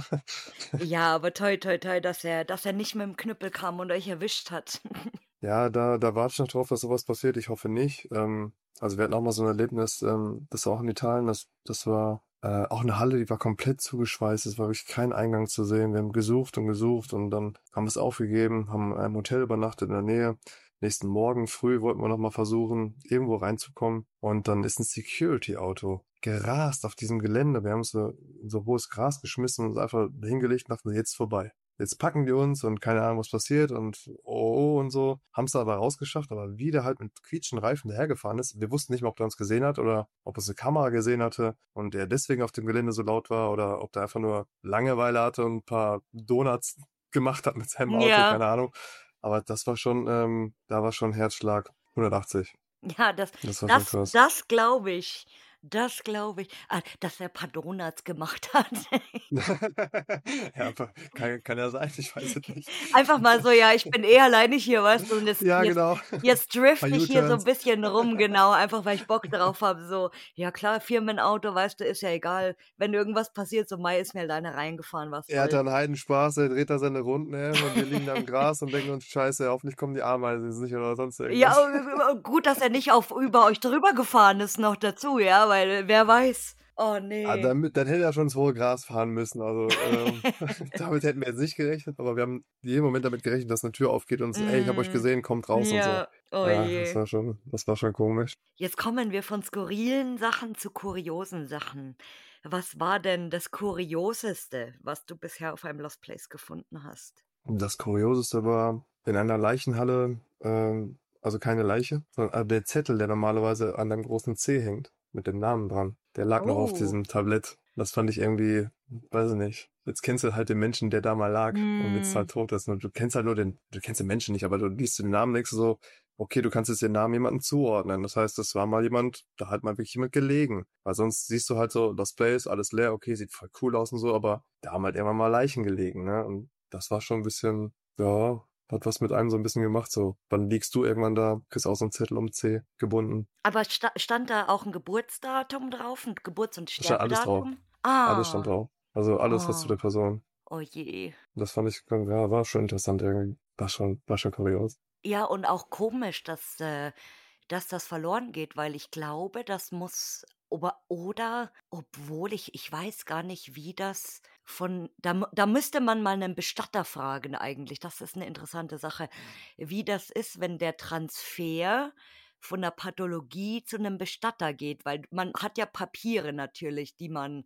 Ja, aber toi, toi, toi, dass er dass er nicht mit'm Knüppel kam und euch erwischt hat. Ja, da da warte ich noch drauf, dass so was passiert. Ich hoffe nicht. Ähm, also wir hatten auch mal so 'n Erlebnis, ähm, das war auch in Italien, das das war, äh, auch 'ne Halle, die war komplett zugeschweißt. Es war wirklich kein Eingang zu sehen. Wir haben gesucht und gesucht und dann haben wir's aufgegeben, haben in einem Hotel übernachtet in der Nähe. Nächsten Morgen früh wollten wir noch mal versuchen, irgendwo reinzukommen und dann ist 'n Security-Auto gerast auf diesem Gelände. Wir haben uns so in so hohes Gras geschmissen und uns einfach hingelegt und dachten: „Jetzt vorbei. Jetzt packen die uns und keine Ahnung, was passiert und oh, oh und so.“ Haben's da aber rausgeschafft, aber wie der halt mit quietschenden Reifen dahergefahren ist. Wir wussten nicht mehr, ob der uns gesehen hat oder ob uns 'ne Kamera gesehen hatte und er deswegen auf dem Gelände so laut war oder ob der einfach nur Langeweile hatte und 'n paar Donuts gemacht hat mit seinem Auto, Ja. keine Ahnung. Aber das war schon ähm, da war schon Herzschlag hundertachtzig. Ja, das Das war schon das krass. das glaube ich. Das glaube ich. Ah, dass der paar Donuts gemacht hat. Ja, aber kann kann ja sein, ich weiß es nicht. Einfach mal so: „Ja, ich bin eh alleine hier, weißt du, und jetzt Ja, jetzt genau. jetzt Paar drifte ich hier so 'n U-Turns. bisschen rum“, genau, einfach weil ich Bock drauf habe, so. Ja klar, Firmenauto, weißt du, ist ja egal. Wenn irgendwas passiert, so: „Mei, ist mir halt einer reingefahren, was Er hat da soll's?“ 'n Heidenspaß, er dreht da seine Runden, ey, und wir liegen da im Gras und denken uns: „Scheiße, hoffentlich kommen die Ameisen jetzt nicht oder sonst Ja, irgendwas.“ gut, dass er nicht auf über euch drüber gefahren ist noch dazu, ja, weil wer weiß. Oh Ah, ne. damit dann hätte er schon ins hohe Gras fahren müssen. Also, ähm, damit hätten wir jetzt nicht gerechnet, aber wir haben jeden Moment damit gerechnet, dass 'ne Tür aufgeht und so: „Ey, ich habe euch Mhm. gesehen, kommt raus“ und so. Ja, oh Ja, das je. war schon das war schon komisch. Jetzt kommen wir von skurrilen Sachen zu kuriosen Sachen. Was war denn das Kurioseste, was du bisher auf einem Lost Place gefunden hast? Das Kurioseste war in einer Leichenhalle, ähm also keine Leiche, sondern, äh, der Zettel, der normalerweise an deinem großen Zeh hängt, mit dem Namen dran, der lag noch auf Oh. diesem Tablett. Das fand ich irgendwie weiß ich nicht. Jetzt kennst du halt den Menschen, der da mal lag und jetzt Mhm. halt tot ist, und du kennst halt nur den du kennst den Menschen nicht, aber du liest den Namen, denkst du so: „Okay, du kannst jetzt den Namen jemandem zuordnen.“ Das heißt, das war mal jemand da hat mal wirklich jemand gelegen. Weil sonst siehst du halt so Lost Place, alles leer, okay, sieht voll cool aus und so, aber da haben halt irgendwann mal Leichen gelegen, ne? Und das war schon 'n bisschen ja, hat was mit einem so 'n bisschen gemacht so. Dann liegst du irgendwann da, kriegst auch so 'n Zettel um 'n Zeh gebunden. Aber sta stand da auch 'n Geburtsdatum drauf, 'n Geburts und Da stand alles drauf. Sterbedatum? Alles stand Ah. drauf. Also, alles was zu Oh. der Person. Oh je. Das fand ich dann ja, war schon interessant irgendwie. War schon war schon kurios. Ja, und auch komisch, dass, äh dass das verloren geht, weil ich glaube, das muss ober oder obwohl ich ich weiß gar nicht, wie das von da m da müsste man mal 'nen Bestatter fragen eigentlich. Das ist 'ne interessante Sache, wie das ist, wenn der Transfer von 'ner Pathologie zu 'nem Bestatter geht, weil man hat ja Papiere natürlich, die man,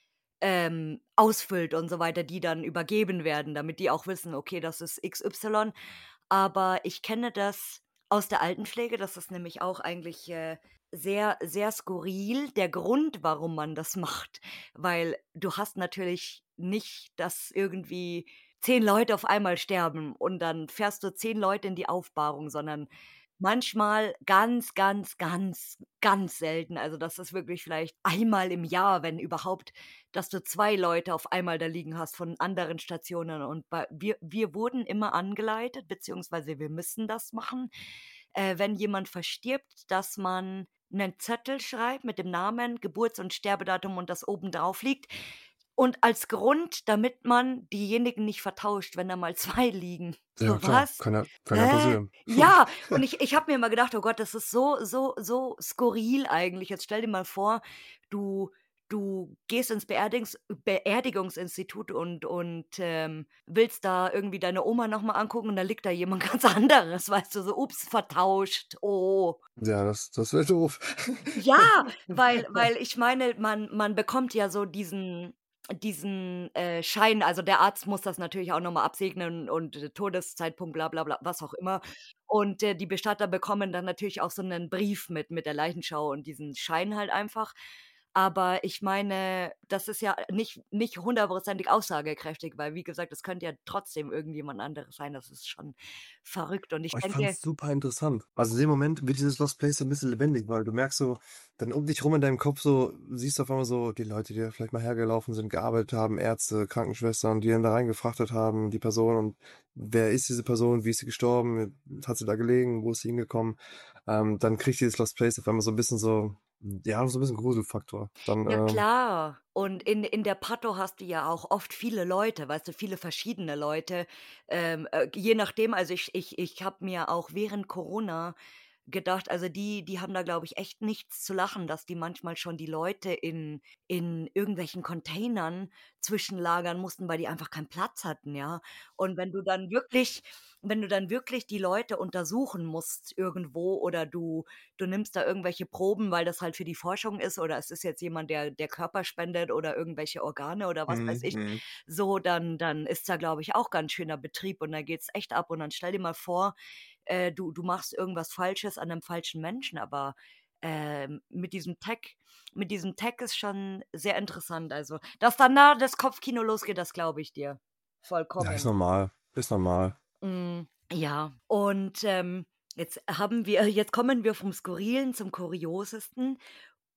ähm, ausfüllt und so weiter, die dann übergeben werden, damit die auch wissen: „Okay, das ist X Y.“ Aber ich kenne das aus der Altenpflege, das ist nämlich auch eigentlich, äh, sehr, sehr skurril, der Grund, warum man das macht. Weil du hast natürlich nicht, dass irgendwie zehn Leute auf einmal sterben und dann fährst du zehn Leute in die Aufbahrung, sondern manchmal ganz, ganz, ganz, ganz selten, also das ist wirklich vielleicht einmal im Jahr, wenn überhaupt, dass du zwei Leute auf einmal da liegen hast von anderen Stationen und bei wir wir wurden immer angeleitet, beziehungsweise wir müssen das machen, äh, wenn jemand verstirbt, dass man 'nen Zettel schreibt mit dem Namen, Geburts und Sterbedatum und das oben drauf liegt. Und als Grund, damit man diejenigen nicht vertauscht, wenn da mal zwei liegen. Ja So klar, was? kann ja kann ja Hä? passieren. Ja, und ich ich habe mir immer gedacht: „Oh Gott, das ist so so so skurril eigentlich.“ Jetzt stell dir mal vor, du du gehst ins Beerdigungs Beerdigungsinstitut und und, ähm, willst da irgendwie deine Oma noch mal angucken und da liegt da jemand ganz anderes, weißt du, so: „Ups, vertauscht. Oh.“ Ja, das das wäre doof. Ja, weil weil ich meine, man man bekommt ja so diesen diesen, äh, Schein also der Arzt muss das natürlich auch noch mal absegnen und Todeszeitpunkt, bla bla bla, was auch immer. Und, äh, die Bestatter bekommen dann natürlich auch so 'nen Brief mit mit der Leichenschau und diesen Schein halt einfach. Aber ich meine, das ist ja nicht nicht hundertprozentig aussagekräftig, weil wie gesagt, es könnte ja trotzdem irgendjemand anderes sein. Das ist schon verrückt und ich Oh, ich denke fand's super interessant. Also, in dem Moment wird dieses Lost Place so 'n bisschen lebendig, weil du merkst so, dann um dich rum in deinem Kopf so siehst du auf einmal so die Leute, die da vielleicht mal hergelaufen sind, gearbeitet haben, Ärzte, Krankenschwestern, die dann da reingefrachtet haben, die Person und wer ist diese Person? Wie ist sie gestorben? Hat sie da gelegen? Wo ist sie hingekommen? Ähm, dann kriegt dieses Lost Place auf einmal so 'n bisschen so ja, so 'n bisschen Gruselfaktor. Dann, Ja ähm klar. Und in in der Patto hast du ja auch oft viele Leute, weißt du, viele verschiedene Leute, ähm, äh, je nachdem. Also, ich ich ich habe mir auch während Corona gedacht also, die die haben da, glaube ich, echt nichts zu lachen, dass die manchmal schon die Leute in in irgendwelchen Containern zwischenlagern mussten, weil die einfach keinen Platz hatten, ja? Und wenn du dann wirklich wenn du dann wirklich die Leute untersuchen musst irgendwo oder du du nimmst da irgendwelche Proben, weil das halt für die Forschung ist oder es ist jetzt jemand, der der Körper spendet oder irgendwelche Organe oder was weiß Mhm, ich, mhm. so, dann dann ist da, glaube ich, auch ganz schöner Betrieb und da geht's echt ab. Und dann stell dir mal vor, äh, du du machst irgendwas Falsches an 'nem falschen Menschen, aber, ähm, mit diesem Tech mit diesem Tech ist schon sehr interessant. Also, dass dann da das Kopfkino losgeht, das glaube ich dir. Ja, ist Vollkommen. normal. Ist normal. Hm, ja. Und, ähm, jetzt haben wir jetzt kommen wir vom Skurrilen zum Kuriosesten.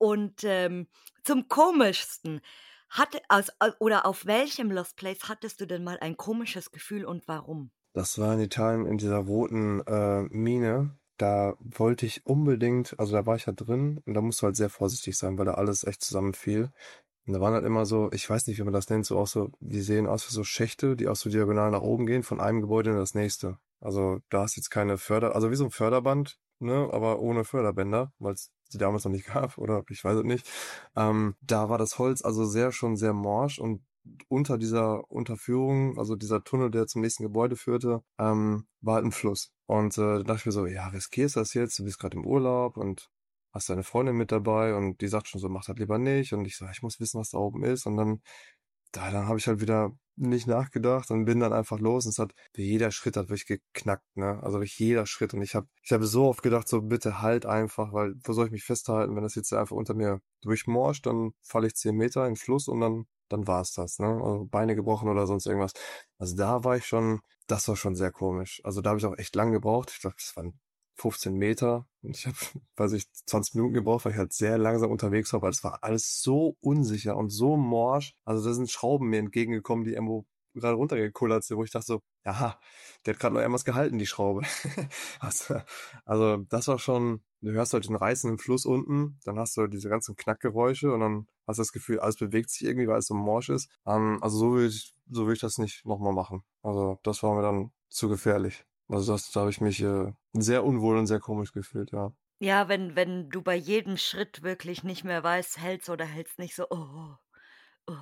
Und, ähm, zum Komischsten, hatte aus au oder auf welchem Lost Place hattest du denn mal ein komisches Gefühl und warum? Das war in Italien in dieser roten, äh, Mine. Da wollte ich unbedingt also, da war ich halt drin und da musst du halt sehr vorsichtig sein, weil da alles echt zusammenfiel. Und da waren halt immer so ich weiß nicht, wie man das nennt, so auch so die sehen aus wie so Schächte, die auch so diagonal nach oben gehen, von einem Gebäude in das nächste. Also, da ist jetzt keine Förder also, wie so 'n Förderband, ne, aber ohne Förderbänder, weil's die damals noch nicht gab oder ich weiß es nicht. Ähm, da war das Holz also sehr schon sehr morsch und unter dieser Unterführung, also dieser Tunnel, der zum nächsten Gebäude führte, ähm, war halt 'n Fluss. Und, äh, da dachte ich mir so: „Ja, riskierst das jetzt? Du bist grad im Urlaub und hast deine Freundin mit dabei." Und die sagt schon so: „Mach das lieber nicht." Und ich so: „Ich muss wissen, was da oben ist." Und dann da dann habe ich halt wieder nicht nachgedacht und bin dann einfach los und es hat jeder Schritt hat wirklich geknackt, ne? Also wirklich jeder Schritt. Und ich habe ich habe so oft gedacht, so: „Bitte halt einfach, weil wo soll ich mich festhalten, wenn das jetzt einfach unter mir durchmorscht, dann falle ich zehn Meter in 'n Fluss und dann dann war's das, ne? Also, Beine gebrochen oder sonst irgendwas." Also, da war ich schon das war schon sehr komisch. Also, da habe ich auch echt lang gebraucht. Ich glaube, das waren fünfzehn Meter und ich habe, weiß ich, zwanzig Minuten gebraucht, weil ich halt sehr langsam unterwegs war, weil es war alles so unsicher und so morsch. Also, da sind Schrauben mir entgegengekommen, die irgendwo grade runtergekullert sind, wo ich dachte so: „Ja, die hat grad noch irgendwas gehalten, die Schraube." Also also, das war schon du hörst halt den reißenden Fluss unten, dann hast du diese ganzen Knackgeräusche und dann hast du das Gefühl, alles bewegt sich irgendwie, weil es so morsch ist. Ähm, also, so würde ich so würde ich das nicht noch mal machen. Also, das war mir dann zu gefährlich. Also, das da habe ich mich, äh, sehr unwohl und sehr komisch gefühlt, ja. Ja, wenn wenn du bei jedem Schritt wirklich nicht mehr weißt, hält's oder hält's nicht, so: „Oh, oh,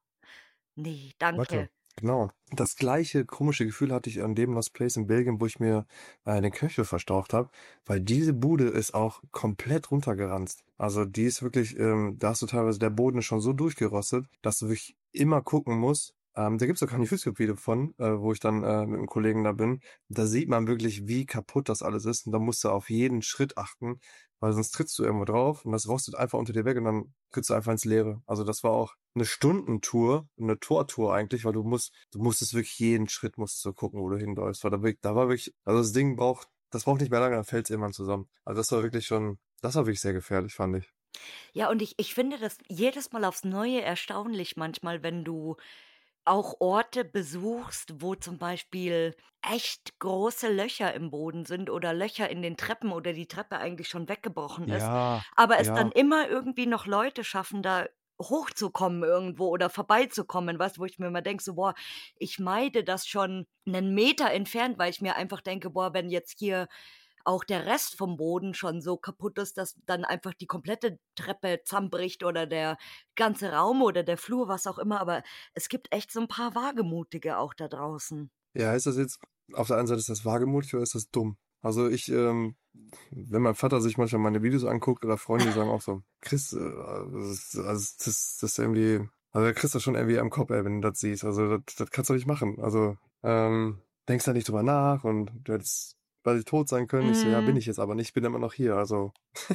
ne, Warte, danke." genau. Das gleiche komische Gefühl hatte ich an dem Lost Place in Belgien, wo ich mir, äh, den Knöchel verstaucht habe, weil diese Bude ist auch komplett runtergeranzt. Also, die ist wirklich, ähm da hast du teilweise der Boden ist schon so durchgerostet, dass du wirklich immer gucken musst. Ähm, da gibt's auch keine YouTube-Video von, äh, wo ich dann, äh, mit 'nem Kollegen da bin. Da sieht man wirklich, wie kaputt das alles ist und da musst du auf jeden Schritt achten, weil sonst trittst du irgendwo drauf und das rostet einfach unter dir weg und dann trittst du einfach ins Leere. Also, das war auch 'ne Stundentour, 'ne Tortour eigentlich, weil du musst du musstest wirklich jeden Schritt musstest du gucken, wo du hinläufst, weil da wirk da war wirklich also, das Ding braucht das braucht nicht mehr lange, dann fällt's irgendwann zusammen. Also, das war wirklich schon das war wirklich sehr gefährlich, fand ich. Ja, und ich ich finde das jedes Mal aufs Neue erstaunlich manchmal, wenn du auch Orte besuchst, wo zum Beispiel echt große Löcher im Boden sind oder Löcher in den Treppen oder die Treppe eigentlich schon weggebrochen ist, Ja, aber es dann ja. immer irgendwie noch Leute schaffen, da hochzukommen irgendwo oder vorbeizukommen, weißt du, wo ich mir immer denke, so: „Boah, ich meide das schon 'nen Meter entfernt", weil ich mir einfach denke: „Boah, wenn jetzt hier auch der Rest vom Boden schon so kaputt ist, dass dann einfach die komplette Treppe zusammenbricht oder der ganze Raum oder der Flur, was auch immer." Aber es gibt echt so 'n paar Wagemutige auch da draußen. Ja, ist das jetzt auf der einen Seite ist das wagemutig oder ist das dumm? Also, ich, ähm wenn mein Vater sich manchmal meine Videos anguckt oder Freunde, die sagen auch so: „Chris, äh, das also, das das ist irgendwie" also, da kriegst du schon irgendwie am Kopf, ey, wenn du das siehst. Also, das das kannst du nicht machen. Also, ähm, denkst da nicht drüber nach und du hättest quasi tot sein können. Ich so: „Ja, bin Mhm. ich jetzt aber nicht, ich bin immer noch hier." Also,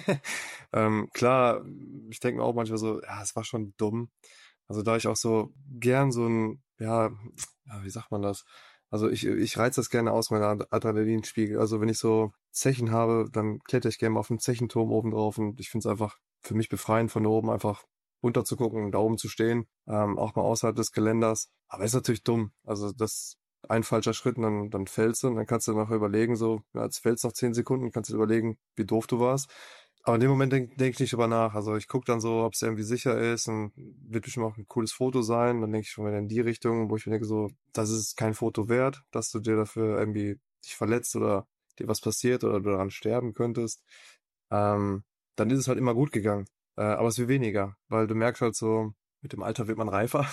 ähm, klar, ich denke mir auch manchmal so: „Ja, es war schon dumm." Also, da ich auch so gern so 'n ja, ja, wie sagt man das? Also, ich ich reize das gerne aus, mein Ad Adrenalinspiegel. Also, wenn ich so Zechen habe, dann klettere ich gerne mal auf 'n Zechenturm oben drauf und ich finde es einfach für mich befreiend, von da oben einfach runter zu gucken und da oben zu stehen, ähm, auch mal außerhalb des Geländers. Aber ist natürlich dumm. Also, das ein falscher Schritt und dann dann fällst du und dann kannst du nachher überlegen so, ja, jetzt fällst noch zehn Sekunden, kannst du überlegen, wie doof du warst. Aber in dem Moment denke denke ich nicht drüber nach. Also, ich gucke dann so, ob's irgendwie sicher ist und wird bestimmt auch 'n cooles Foto sein. Dann denke ich schon wieder in die Richtung, wo ich mir denke so: „Das ist kein Foto wert, dass du dir dafür irgendwie dich verletzt oder dir was passiert oder du daran sterben könntest." Ähm, dann ist es halt immer gut gegangen, äh, aber es wird weniger, weil du merkst halt so, mit dem Alter wird man reifer.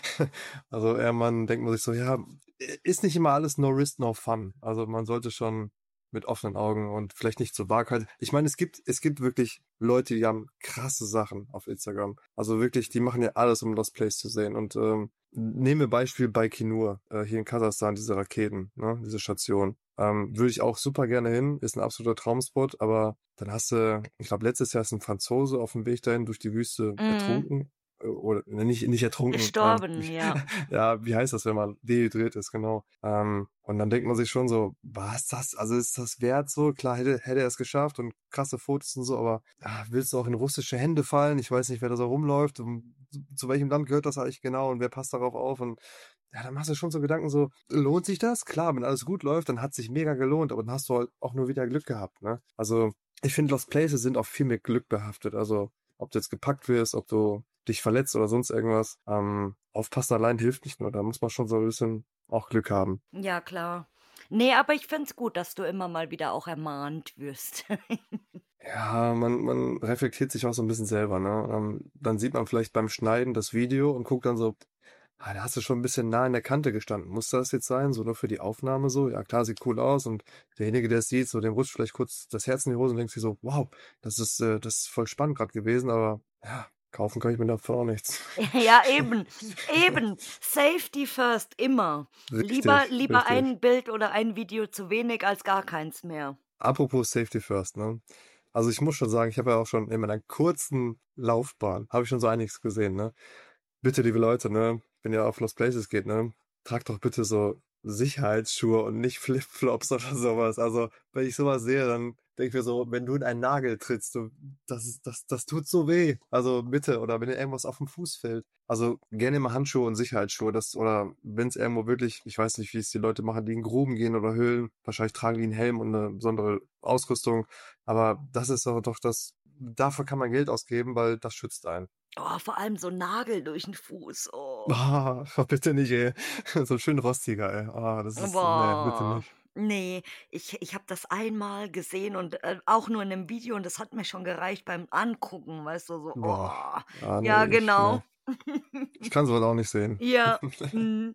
Also, irgendwann denkt man sich so: „Ja, i ist nicht immer alles no risk, no fun." Also, man sollte schon mit offenen Augen und vielleicht nicht so waghalsig ich meine, es gibt es gibt wirklich Leute, die haben krasse Sachen auf Instagram. Also, wirklich, die machen ja alles, um Lost Place zu sehen und, ähm, nehmen wir Beispiel Baikonur, äh, hier in Kasachstan, diese Raketen, ne, diese Station. Ähm, würde ich auch super gerne hin, ist 'n absoluter Traumspot, aber dann hast du ich glaube, letztes Jahr ist 'n Franzose auf'm Weg dahin durch die Wüste Mhm. ertrunken. äh, oder ne, nicht nicht ertrunken, ähm, Gestorben, ja. ja, wie heißt das, wenn man dehydriert ist, genau. Ähm, und dann denkt man sich schon so: „Was das also, ist das wert so?“ Klar, hätte hätte er es geschafft und krasse Fotos und so, aber, ah, willst du auch in russische Hände fallen? Ich weiß nicht, wer da so rumläuft und zu zu welchem Land gehört das eigentlich genau und wer passt darauf auf? Und ja, dann machst du schon so Gedanken so: Lohnt sich das? Klar, wenn alles gut läuft, dann hat's sich mega gelohnt, aber dann hast du halt auch nur wieder Glück gehabt, ne? Also, ich finde, Lost Places sind auch viel mit Glück behaftet. Also, ob du jetzt gepackt wirst, ob du dich verletzt oder sonst irgendwas. Ähm, aufpassen allein hilft nicht nur. Da muss man schon so ein bisschen auch Glück haben. Ja, klar. Ne, aber ich finde es gut, dass du immer mal wieder auch ermahnt wirst. Ja, man man reflektiert sich auch so ein bisschen selber, ne? Ähm, dann sieht man vielleicht beim Schneiden das Video und guckt dann so: „Ah, da hast du schon ein bisschen nah an der Kante gestanden. Muss das jetzt sein, so nur für die Aufnahme so? Ja klar, sieht cool aus.“ Und derjenige, der es sieht, so dem rutscht vielleicht kurz das Herz in die Hose und denkt sich so: „Wow, das ist äh, das ist voll spannend gerade gewesen, aber ja, kaufen kann ich mir davon auch nichts.“ Ja, eben, eben. Safety first, immer. Lieber Richtig, lieber richtig. ein Bild oder ein Video zu wenig als gar keins mehr. Apropos Safety First, ne? Also, ich muss schon sagen, ich habe ja auch schon in meiner kurzen Laufbahn habe ich schon so einiges gesehen, ne? Bitte, liebe Leute, ne, wenn ihr auf Lost Places geht, ne, tragt doch bitte so Sicherheitsschuhe und nicht Flipflops oder sowas. Also, wenn ich sowas sehe, dann denke ich mir so, wenn du in einen Nagel trittst, du, das ist, das, das tut so weh. Also bitte, oder wenn dir irgendwas auf den Fuß fällt. Also gerne immer Handschuhe und Sicherheitsschuhe. Das, oder wenn es irgendwo wirklich, ich weiß nicht, wie es die Leute machen, die in Gruben gehen oder Höhlen, wahrscheinlich tragen die einen Helm und eine besondere Ausrüstung. Aber das ist doch, doch das, dafür kann man Geld ausgeben, weil das schützt einen. Oh, vor allem so Nagel durch den Fuß. Oh. Ah, bitte nicht, ey. So 'n schön rostiger, ey. Ah, das ist ne, bitte Boah. nicht. Ne, ich ich habe das einmal gesehen und, äh, auch nur in 'nem Video und das hat mir schon gereicht beim Angucken, weißt du, so, Boah. oh. Ah, Ja, ne, ich genau. ne. Ich kann so was auch nicht sehen. Ja, mhm.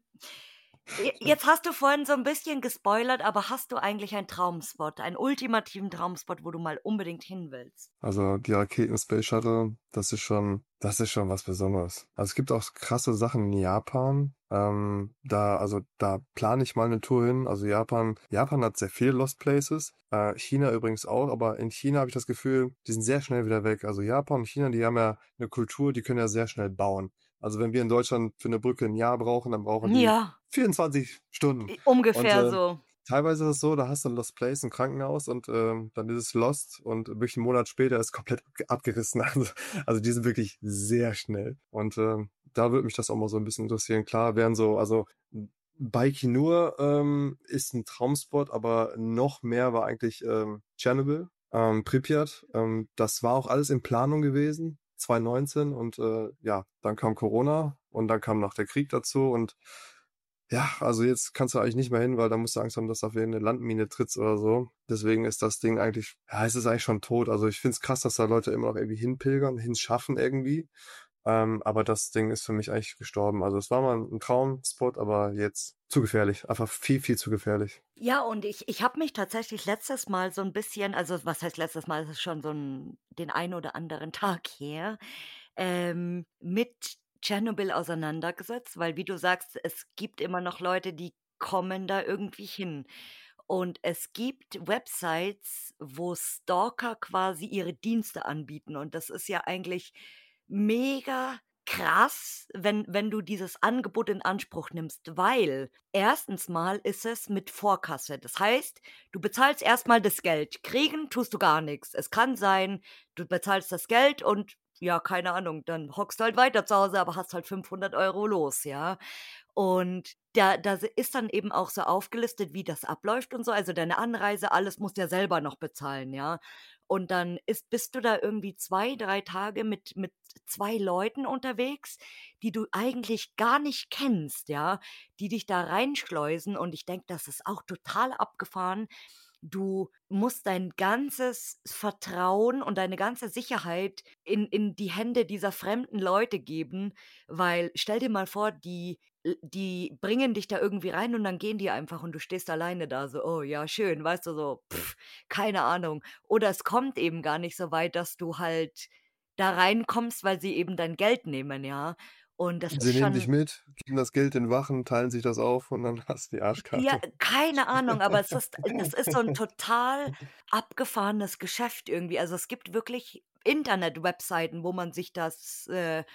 J jetzt hast du vorhin so 'n bisschen gespoilert, aber hast du eigentlich einen Traumspot, einen ultimativen Traumspot, wo du mal unbedingt hin willst? Also, die Raketen Space Shuttle, das ist schon das ist schon was Besonderes. Also, es gibt auch krasse Sachen in Japan. Ähm, da also, da plane ich mal 'ne Tour hin. Also, Japan Japan hat sehr viele Lost Places, äh, China übrigens auch, aber in China habe ich das Gefühl, die sind sehr schnell wieder weg. Also, Japan und China, die haben ja 'ne Kultur, die können ja sehr schnell bauen. Also, wenn wir in Deutschland für 'ne Brücke 'n Jahr brauchen, dann brauchen die Ja, vierundzwanzig Stunden. i Und, ungefähr äh so. teilweise ist es so, da hast du 'n Lost Place, 'n Krankenhaus und, ähm, dann ist es lost und wirklich 'n Monat später ist komplett abge abgerissen. Also also, die sind wirklich sehr schnell. Und, ähm, da würde mich das auch mal so 'n bisschen interessieren. Klar wären so also, Baikonur, ähm, ist 'n Traumspot, aber noch mehr war eigentlich, ähm, Tschernobyl, ähm, Pripyat. Ähm, das war auch alles in Planung gewesen, zwanzig neunzehn und, äh, ja, dann kam Corona und dann kam noch der Krieg dazu und ja, also jetzt kannst du eigentlich nicht mehr hin, weil da musst du Angst haben, dass du auf irgendeine Landmine trittst oder so. Deswegen ist das Ding eigentlich ja, es ist eigentlich schon tot. Also, ich finde es krass, dass da Leute immer noch irgendwie hinpilgern, hinschaffen irgendwie. Ähm, aber das Ding ist für mich eigentlich gestorben. Also, es war mal 'n Traumspot, aber jetzt zu gefährlich. Einfach viel, viel zu gefährlich. Ja, und ich ich habe mich tatsächlich letztes Mal so 'n bisschen also, was heißt letztes Mal, es ist schon so 'n den einen oder anderen Tag her, ähm, mit Tschernobyl auseinandergesetzt, weil wie du sagst, es gibt immer noch Leute, die kommen da irgendwie hin. Und es gibt Websites, wo Stalker quasi ihre Dienste anbieten und das ist ja eigentlich mega krass, wenn wenn du dieses Angebot in Anspruch nimmst, weil erstens mal ist es mit Vorkasse. Das heißt, du bezahlst erst mal das Geld. Kriegen tust du gar nix. Es kann sein, du bezahlst das Geld und ja, keine Ahnung, dann hockst du halt weiter zu Hause, aber hast halt fünfhundert Euro los, ja? Und da da s ist dann eben auch so aufgelistet, wie das abläuft und so. Also, deine Anreise, alles musst du ja selber noch bezahlen, ja? Und dann ist bist du da irgendwie zwei drei Tage mit mit zwei Leuten unterwegs, die du eigentlich gar nicht kennst, ja, die dich da reinschleusen und ich denke, das ist auch total abgefahren. Du musst dein ganzes Vertrauen und deine ganze Sicherheit in in die Hände dieser fremden Leute geben, weil stell dir mal vor, die l die bringen dich da irgendwie rein und dann gehen die einfach und du stehst alleine da so: „Oh ja, schön“, weißt du, so, pff, keine Ahnung. Oder es kommt eben gar nicht so weit, dass du halt da reinkommst, weil sie eben dein Geld nehmen, ja? Und das ist Sie nehmen dich schon mit, geben das Geld den Wachen, teilen sich das auf und dann hast du die ja, Arschkarte. keine Ahnung, aber es ist das ist so 'n total abgefahrenes Geschäft irgendwie. Also, es gibt wirklich Internet-Webseiten, wo man sich das, äh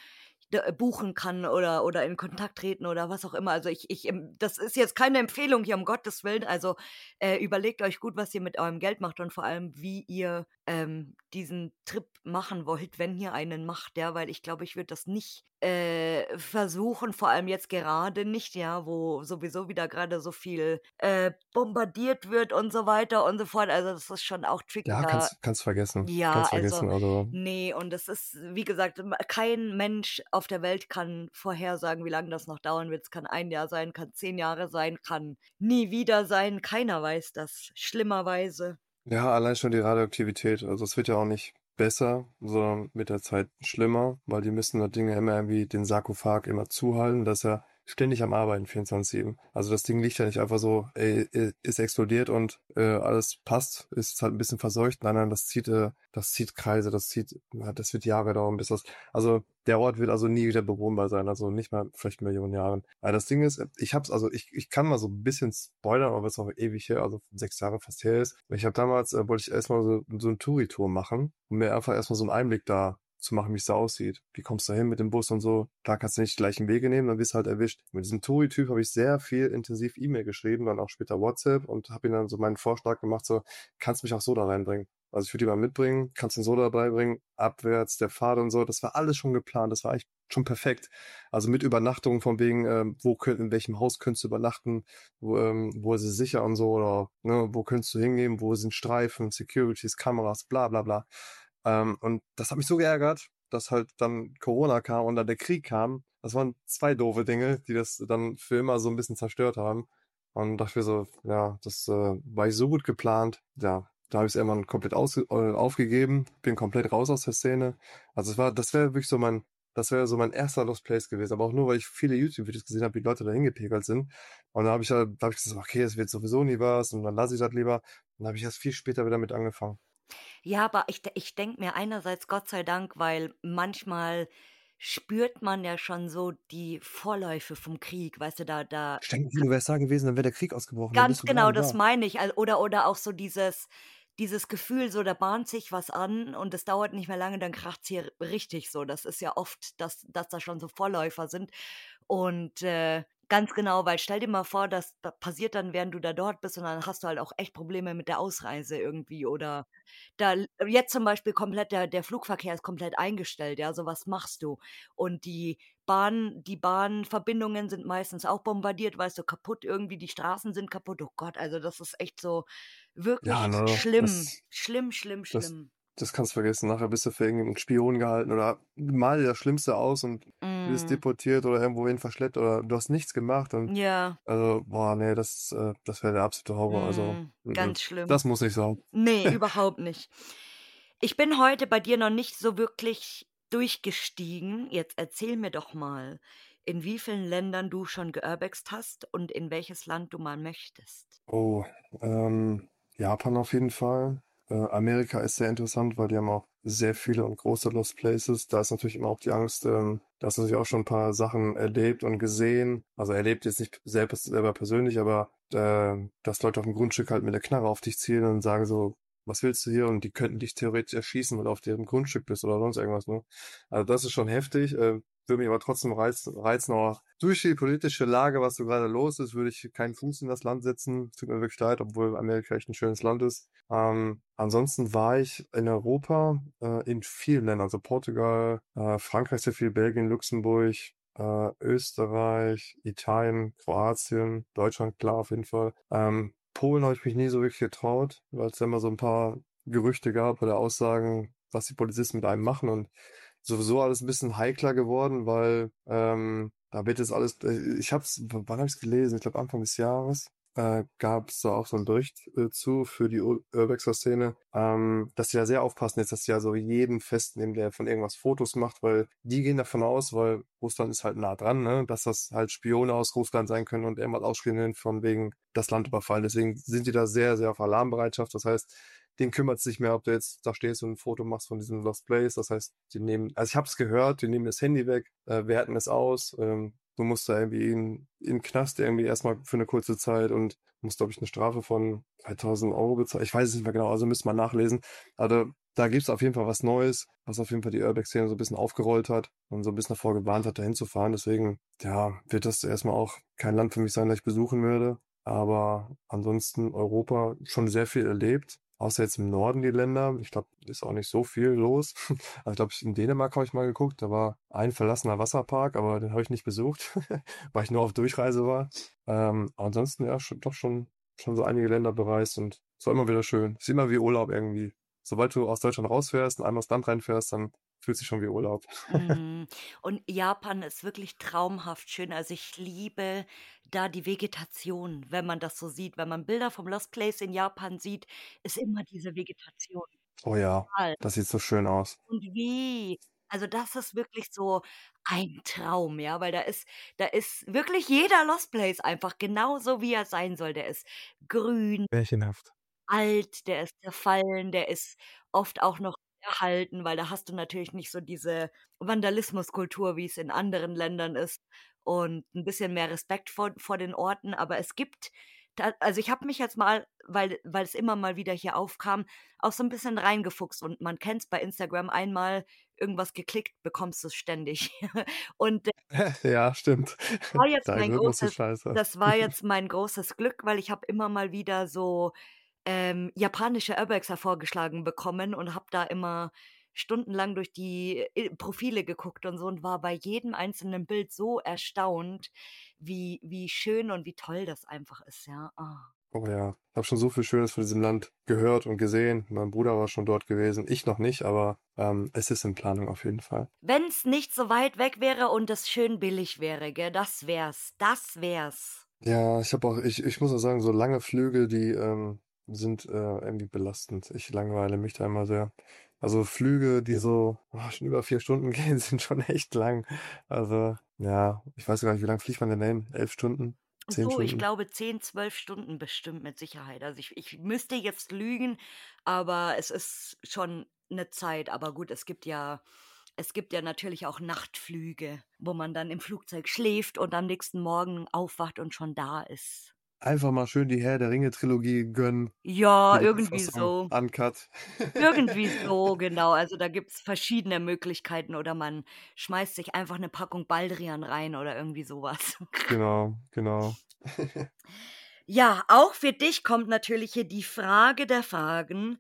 d äh, buchen kann oder oder in Kontakt treten oder was auch immer. Also, ich ich, ähm das ist jetzt keine Empfehlung hier, um Gottes Willen. Also, äh, überlegt euch gut, was ihr mit eurem Geld macht und vor allem, wie ihr, ähm, diesen Trip machen wollt, wenn ihr einen macht, ja, weil ich glaube, ich würde das nicht, äh, versuchen, vor allem jetzt gerade nicht, ja, wo sowieso wieder gerade so viel, äh, bombardiert wird und so weiter und so fort. Also, das ist schon auch tricky Ja, da. kannst kannst vergessen. Ja, Kannst also, vergessen. Also, ne, und das ist, wie gesagt, ma kein Mensch auf der Welt kann vorhersagen, wie lange das noch dauern wird. Es kann ein Jahr sein, kann zehn Jahre sein, kann nie wieder sein. Keiner weiß das, schlimmerweise. ja, allein schon die Radioaktivität. Also es wird ja auch nicht besser, sondern mit der Zeit schlimmer, weil die müssen das Ding ja immer irgendwie den Sarkophag immer zuhalten. Das ist ja ständig am Arbeiten, vierundzwanzig sieben. Also das Ding liegt ja nicht einfach so, ey, i- ist explodiert und äh, alles passt, ist halt ein bisschen verseucht. Nein, nein, das zieht, äh, das zieht Kreise, das zieht, ja, das wird Jahre dauern, bis das, also der Ort wird also nie wieder bewohnbar sein, also nicht mal vielleicht Millionen Jahren. Aber das Ding ist, ich hab's, also ich, ich kann mal so ein bisschen spoilern, aber es ist auch ewig her, also sechs Jahre fast her ist. Ich habe damals, äh, wollte ich erstmal so, so eine Touri-Tour machen, um mir einfach erstmal so einen Einblick da zu machen, wie es da aussieht. Wie kommst du hin mit dem Bus und so? Klar kannst du nicht die gleichen Wege nehmen, dann wirst du halt erwischt. Mit diesem Touri-Typ habe ich sehr viel intensiv E-Mail geschrieben, dann auch später WhatsApp und habe ihm dann so meinen Vorschlag gemacht, so, kannst mich auch so da reinbringen. Also ich würde die mal mitbringen, kannst den so dabei bringen, abwärts, der Pfad und so. Das war alles schon geplant, das war eigentlich schon perfekt. Also mit Übernachtung von wegen, ähm, wo könnt, in welchem Haus könntest du übernachten, wo, ähm, wo ist es sicher und so, oder ne, wo könntest du hingehen, wo sind Streifen, Securities, Kameras, bla bla bla. Ähm, und das hat mich so geärgert, dass halt dann Corona kam und dann der Krieg kam. Das waren zwei doofe Dinge, die das dann für immer so ein bisschen zerstört haben. Und dachte mir so, ja, das äh, war ich so gut geplant. Ja, da habe ich es irgendwann komplett aus, äh, aufgegeben, bin komplett raus aus der Szene. Also es war, das wäre wirklich so mein, das wäre so mein erster Lost Place gewesen. Aber auch nur, weil ich viele YouTube-Videos gesehen habe, wie Leute da hingepegelt sind. Und da habe ich, halt- da hab ich gesagt, okay, es wird sowieso nie was und dann lasse ich das lieber. Und dann habe ich erst viel später wieder mit angefangen. Ja, aber ich de ich denke mir einerseits Gott sei Dank, weil manchmal spürt man ja schon so die Vorläufe vom Krieg, weißt du, da da Stell dir vor, du wärst da gewesen, dann wäre der Krieg ausgebrochen, dann bist ganz du gar genau, nicht das da. meine ich. Al oder oder auch so dieses dieses Gefühl, so da bahnt sich was an und es dauert nicht mehr lange, dann kracht's hier richtig so. Das ist ja oft, dass dass da schon so Vorläufer sind. Und, äh, ganz genau, weil stell dir mal vor, das pa passiert dann, während du da dort bist und dann hast du halt auch echt Probleme mit der Ausreise irgendwie oder da l jetzt zum Beispiel komplett der der Flugverkehr ist komplett eingestellt, ja, so was machst du? Und die Bahn die Bahnverbindungen sind meistens auch bombardiert, weißt du, kaputt irgendwie, die Straßen sind kaputt. Oh Gott, also das ist echt so Ja, wirklich ne, schlimm. das Schlimm, schlimm, das schlimm. das kannst du vergessen. Nachher bist du für irgendeinen Spion gehalten oder mal dir das Schlimmste aus und wirst Mhm. deportiert oder irgendwohin verschleppt oder du hast nichts gemacht und Ja, also, boah, ne, das äh, das wäre der absolute Horror. Also, mhm, mm-mm. ganz schlimm. Das muss nicht sein. Ne, überhaupt nicht. Ich bin heute bei dir noch nicht so wirklich durchgestiegen. Jetzt erzähl mir doch mal, in wie vielen Ländern du schon geurbext hast und in welches Land du mal möchtest. Oh, ähm, Japan auf jeden Fall. Äh, Amerika ist sehr interessant, weil die haben auch sehr viele und große Lost Places. Da ist natürlich immer auch die Angst, ähm, da hast du natürlich auch schon ein paar Sachen erlebt und gesehen. Also erlebt jetzt nicht selbst selber persönlich, aber äh, dass Leute auf dem Grundstück halt mit der Knarre auf dich zielen und sagen so, was willst du hier? Und die könnten dich theoretisch erschießen, weil du auf deren Grundstück bist oder sonst irgendwas, ne? Also das ist schon heftig. Äh, würde mich aber trotzdem reizen, reizen auch durch die politische Lage, was so gerade los ist, würde ich keinen Fuß in das Land setzen. Tut mir wirklich leid, obwohl Amerika echt ein schönes Land ist. Ähm, ansonsten war ich in Europa äh, in vielen Ländern, also Portugal, äh, Frankreich sehr viel, Belgien, Luxemburg, äh, Österreich, Italien, Kroatien, Deutschland, klar auf jeden Fall. Ähm, Polen habe ich mich nie so wirklich getraut, weil es ja immer so ein paar Gerüchte gab oder Aussagen, was die Polizisten mit einem machen und sowieso alles ein bisschen heikler geworden, weil ähm, da wird jetzt alles, äh, ich hab's, w- wann habe ich es gelesen? Ich glaube Anfang des Jahres äh, gab es da auch so einen Bericht äh, zu für die Ur- Urbexer-Szene, ähm, dass sie da sehr aufpassen jetzt, dass sie ja so jeden festnehmen, der von irgendwas Fotos macht, weil die gehen davon aus, weil Russland ist halt nah dran, ne, dass das halt Spione aus Russland sein können und irgendwas ausspielen von wegen das Land überfallen. Deswegen sind die da sehr, sehr auf Alarmbereitschaft. Das heißt, den kümmert es nicht mehr, ob du jetzt da stehst und ein Foto machst von diesem Lost Place. Das heißt, die nehmen, also ich habe es gehört, die nehmen das Handy weg, äh, werten es aus. Ähm, du musst da irgendwie in, in den Knast irgendwie erstmal für eine kurze Zeit und musst, glaube ich, eine Strafe von dreitausend Euro bezahlen. Ich weiß es nicht mehr genau, also müsste man nachlesen. Also da gibt's auf jeden Fall was Neues, was auf jeden Fall die Urbex-Szene so ein bisschen aufgerollt hat und so ein bisschen davor gewarnt hat, dahin zu fahren. Deswegen, ja, wird das erstmal auch kein Land für mich sein, das ich besuchen würde. Aber ansonsten Europa schon sehr viel erlebt. Außer jetzt im Norden die Länder. Ich glaube, ist auch nicht so viel los. Also ich glaube, in Dänemark habe ich mal geguckt. Da war ein verlassener Wasserpark, aber den habe ich nicht besucht, weil ich nur auf Durchreise war. Ähm, aber ansonsten ja, schon, doch schon, schon so einige Länder bereist und es war immer wieder schön. Ist immer wie Urlaub irgendwie. Sobald du aus Deutschland rausfährst und einmal ins Land reinfährst, dann fühlt sich schon wie Urlaub. Mhm. Und Japan ist wirklich traumhaft schön. Also, ich liebe da die Vegetation, wenn man das so sieht. Wenn man Bilder vom Lost Place in Japan sieht, ist immer diese Vegetation. Oh ja, Total. das sieht so schön aus. Und wie? Also, das ist wirklich so ein Traum, ja, weil da ist da ist wirklich jeder Lost Place einfach genauso, wie er sein soll. Der ist grün, Märchenhaft. alt, der ist zerfallen, der ist oft auch noch erhalten, weil da hast du natürlich nicht so diese Vandalismuskultur, wie es in anderen Ländern ist und 'n bisschen mehr Respekt vor vor den Orten. Aber es gibt da also, ich habe mich jetzt mal, weil weil es immer mal wieder hier aufkam, auch so 'n bisschen reingefuchst und man kennt's bei Instagram, einmal irgendwas geklickt, bekommst du's ständig. Und Ja, stimmt. war jetzt Der mein Algorithmus ist großes scheiße. das war jetzt mein großes Glück, weil ich habe immer mal wieder so, ähm, japanische Urbex vorgeschlagen bekommen und habe da immer stundenlang durch die, äh, Profile geguckt und so und war bei jedem einzelnen Bild so erstaunt, wie wie schön und wie toll das einfach ist, ja. Ah. Oh ja, ich habe schon so viel Schönes von diesem Land gehört und gesehen. Mein Bruder war schon dort gewesen, ich noch nicht, aber ähm, es ist in Planung auf jeden Fall. Wenn's nicht so weit weg wäre und es schön billig wäre, gell, das wär's. Das wär's. Ja, ich habe auch, ich, ich muss auch sagen, so lange Flüge, die ähm, sind äh, irgendwie belastend. Ich langweile mich da immer sehr. Also Flüge, die so oh, schon über vier Stunden gehen, sind schon echt lang. Also ja, ich weiß gar nicht, wie lange fliegt man denn hin? Elf Stunden? Zehn So, ich Stunden? glaube zehn, zwölf Stunden bestimmt mit Sicherheit. Also, ich ich müsste jetzt lügen, aber es ist schon 'ne Zeit. Aber gut, es gibt ja es gibt ja natürlich auch Nachtflüge, wo man dann im Flugzeug schläft und am nächsten Morgen aufwacht und schon da ist. Einfach mal schön die Herr der Ringe-Trilogie gönnen. Ja, Die irgendwie Neufassung, so. uncut. Irgendwie so, genau. Also, da gibt's verschiedene Möglichkeiten oder man schmeißt sich einfach 'ne Packung Baldrian rein oder irgendwie so was. Genau, genau. Ja, auch für dich kommt natürlich hier die Frage der Fragen.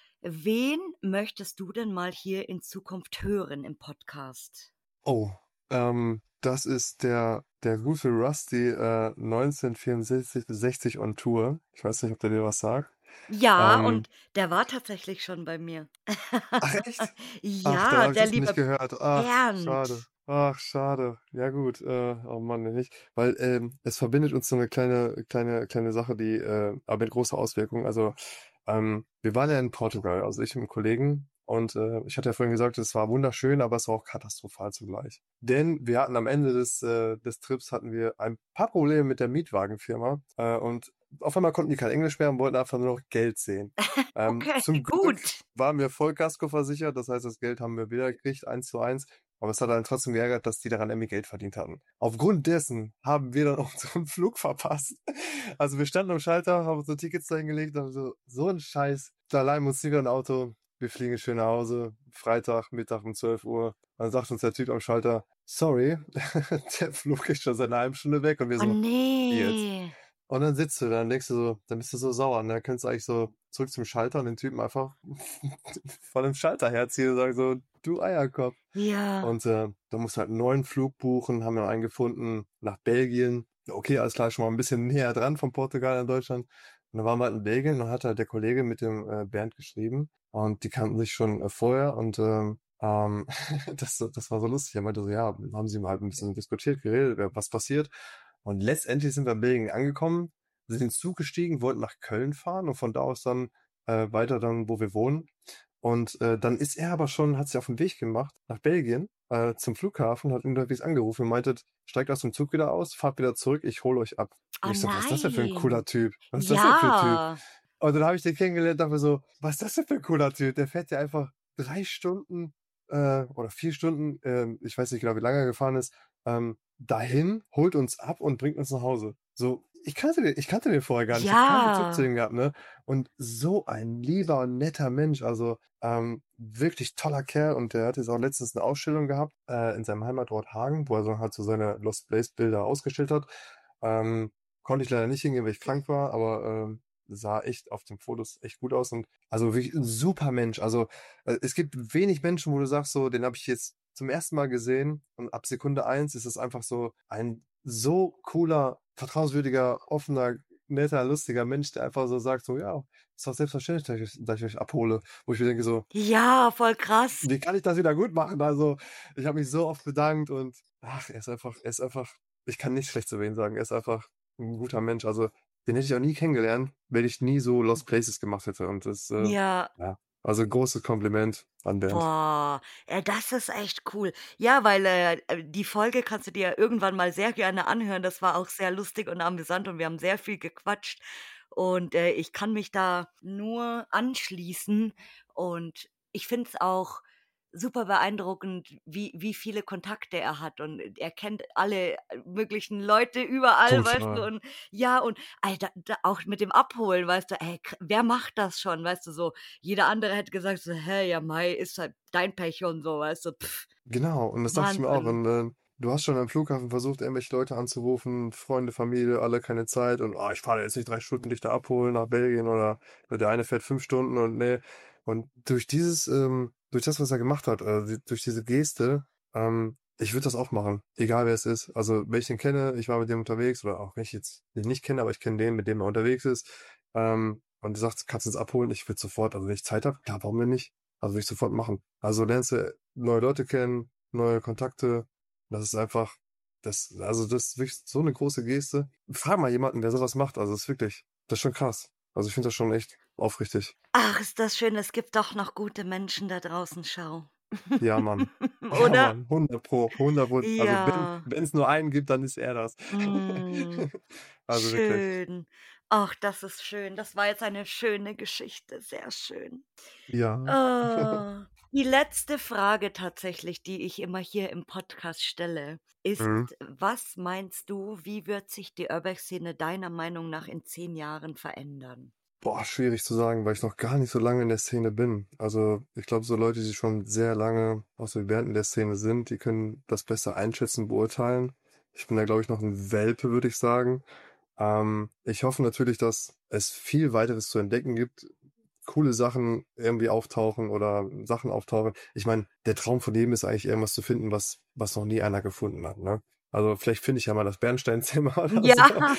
Wen möchtest du denn mal hier in Zukunft hören im Podcast? Oh, ähm, das ist der der gute Rusty, äh, neunzehnhundertvierundsechzig sechzig on Tour. Ich weiß nicht, ob der dir was sagt. Ja, Ähm und der war tatsächlich schon bei mir. ach echt? Ach, dann Ja, habe ich der das nicht liebe gehört. Ach, schade. Bernd. Ach, schade. Ja gut, äh, oh Mann, nee, nicht. Weil, ähm, es verbindet uns so eine kleine kleine kleine Sache, die, äh aber mit großer Auswirkung. Also, ähm, wir waren ja in Portugal, also ich und 'n Kollegen und, äh, ich hatte ja vorhin gesagt, es war wunderschön, aber es war auch katastrophal zugleich. Denn wir hatten am Ende des, äh des Trips hatten wir ein paar Probleme mit der Mietwagenfirma, äh, und auf einmal konnten die kein Englisch mehr und wollten einfach nur noch Geld sehen. Ähm, Okay, zum Glück gut. waren wir Vollkasko versichert, das heißt, das Geld haben wir wieder gekriegt, eins zu eins. Aber es hat dann trotzdem geärgert, dass die daran irgendwie Geld verdient hatten. Aufgrund dessen haben wir dann unseren Flug verpasst. Also wir standen am Schalter, haben unsere Tickets dahingelegt, haben so, so ein Scheiß. Da leihen wir uns nie wieder ein Auto. Wir fliegen schön nach Hause. Freitag, Mittag um zwölf Uhr. Dann sagt uns der Typ am Schalter, sorry, der Flug ist schon seit einer halben Stunde weg. Und wir Oh so, wie jetzt? ne. Und dann sitzt du da und denkst du so, dann bist du so sauer. Und dann kannst du eigentlich so zurück zum Schalter und den Typen einfach von dem Schalter herziehen und sagen so, du Eierkopf. Ja. Und äh, da musst du halt einen neuen Flug buchen, haben wir einen gefunden nach Belgien. Okay, alles klar, schon mal ein bisschen näher dran von Portugal in Deutschland. Und dann waren wir halt in Belgien und dann hat halt der Kollege mit dem äh, Bernd geschrieben. Und die kannten sich schon äh, vorher und ähm, ähm, das, das war so lustig. Er meinte so, ja, haben sie mal halt ein bisschen diskutiert, geredet, wer- was passiert. Und letztendlich sind wir in Belgien angekommen, sind ins Zug gestiegen, wollten nach Köln fahren und von da aus dann äh, weiter dann, wo wir wohnen. Und äh, dann ist er aber schon, hat sich auf den Weg gemacht nach Belgien äh, zum Flughafen, hat unterwegs angerufen und meinte, steigt aus dem Zug wieder aus, fahrt wieder zurück, ich hole euch ab. Und Oh ich so, was ist das denn für ein cooler nein. Typ? Was ist das denn für ein Typ? Ja. Und dann habe ich den kennengelernt, dachte mir so, was ist das denn für ein cooler Typ? Der fährt ja einfach drei Stunden äh, oder vier Stunden, ähm, ich weiß nicht genau, wie lange er gefahren ist, ähm, dahin, holt uns ab und bringt uns nach Hause. So, ich kannte den ich kannte den vorher gar nicht. Ich habe keinen Bezug zu Ja. dem gehabt, ne? Und so ein lieber und netter Mensch, also, ähm, wirklich toller Kerl und der hat jetzt auch letztens 'ne Ausstellung gehabt, äh, in seinem Heimatort Hagen, wo er so halt so seine Lost Place Bilder ausgestellt hat. Ähm, konnte ich leider nicht hingehen, weil ich krank war, aber, ähm, sah echt auf den Fotos echt gut aus und also wirklich 'n super Mensch. Also, äh, es gibt wenig Menschen, wo du sagst so, den habe ich jetzt zum ersten Mal gesehen und ab Sekunde eins ist es einfach so ein so cooler, vertrauenswürdiger, offener, netter, lustiger Mensch, der einfach so sagt so: „Ja, ist doch selbstverständlich, dass ich dass ich euch abhole." Wo ich mir denke so: Ja, voll krass. „Wie kann ich das wieder gut machen?" Also, ich habe mich so oft bedankt und ach, er ist einfach er ist einfach ich kann nichts Schlechtes über ihn sagen. Er ist einfach 'n guter Mensch. Also, den hätte ich auch nie kennengelernt, wenn ich nie so Lost Places gemacht hätte und das, äh Ja. ja, also großes Kompliment an Bernd. Boah, äh, das ist echt cool. Ja, weil, äh, äh, die Folge kannst du dir irgendwann mal sehr gerne anhören. Das war auch sehr lustig und amüsant und wir haben sehr viel gequatscht und, äh, ich kann mich da nur anschließen und ich finde es auch super beeindruckend, wie wie viele Kontakte er hat und er kennt alle äh, möglichen Leute überall, weißt du? Total. Und ja, und Alter, da auch mit dem Abholen, weißt du, ey, kr wer macht das schon, weißt du, so? Jeder andere hätte gesagt so: „Hä, ja mei, ist halt dein Pech und so“, weißt du? Pff, Genau, und das dachte ich mir auch. Wahnsinn. Und, äh, du hast schon am Flughafen versucht, irgendwelche Leute anzurufen, Freunde, Familie, alle keine Zeit und: „Ah, ich fahre jetzt nicht drei Stunden dich da abholen nach Belgien" oder der eine fährt fünf Stunden und ne. Und durch dieses, ähm durch das, was er gemacht hat, äh, d durch diese Geste, ähm ich würde das auch machen, egal wer es ist. Also, wenn ich den kenne, ich war mit dem unterwegs oder auch wenn ich jetzt den nicht kenne, aber ich kenne den, mit dem er unterwegs ist, ähm, und der sagt: „Kannst du uns abholen?" Ich würde sofort also, wenn ich Zeit habe, klar, warum denn nicht? Also, würde ich sofort machen. Also, lernst du neue Leute kennen, neue Kontakte. Das ist einfach das also, das ist wirklich so 'ne große Geste. Frag mal jemanden, der so was macht. Also, das ist wirklich das ist schon krass. Also, ich finde das schon echt aufrichtig. Ach, ist das schön, es gibt doch noch gute Menschen da draußen, schau. Ja, Mann. Ja, Oder? Mann, hundert Pro, hundert Pro. Also, wenn Ja. wenn's nur einen gibt, dann ist er das. Mhm. Also, wirklich. Schön. Ach, das ist schön. Das war jetzt eine schöne Geschichte, sehr schön. Ja. Ah, die letzte Frage tatsächlich, die ich immer hier im Podcast stelle, ist: Mhm. Was meinst du, wie wird sich die Urbex-Szene deiner Meinung nach in zehn Jahren verändern? Boah, schwierig zu sagen, weil ich noch gar nicht so lange in der Szene bin. Also, ich glaube, so Leute, die schon sehr lange, auch so während in der Szene sind, die können das besser einschätzen, beurteilen. Ich bin da, glaube ich, noch 'n Welpe, würde ich sagen. Ähm, ich hoffe natürlich, dass es viel Weiteres zu entdecken gibt, coole Sachen irgendwie auftauchen oder Sachen auftauchen. Ich meine, der Traum von jedem ist eigentlich irgendwas zu finden, was was noch nie einer gefunden hat, ne? Also, vielleicht finde ich ja mal das Bernsteinzimmer oder so. Ja.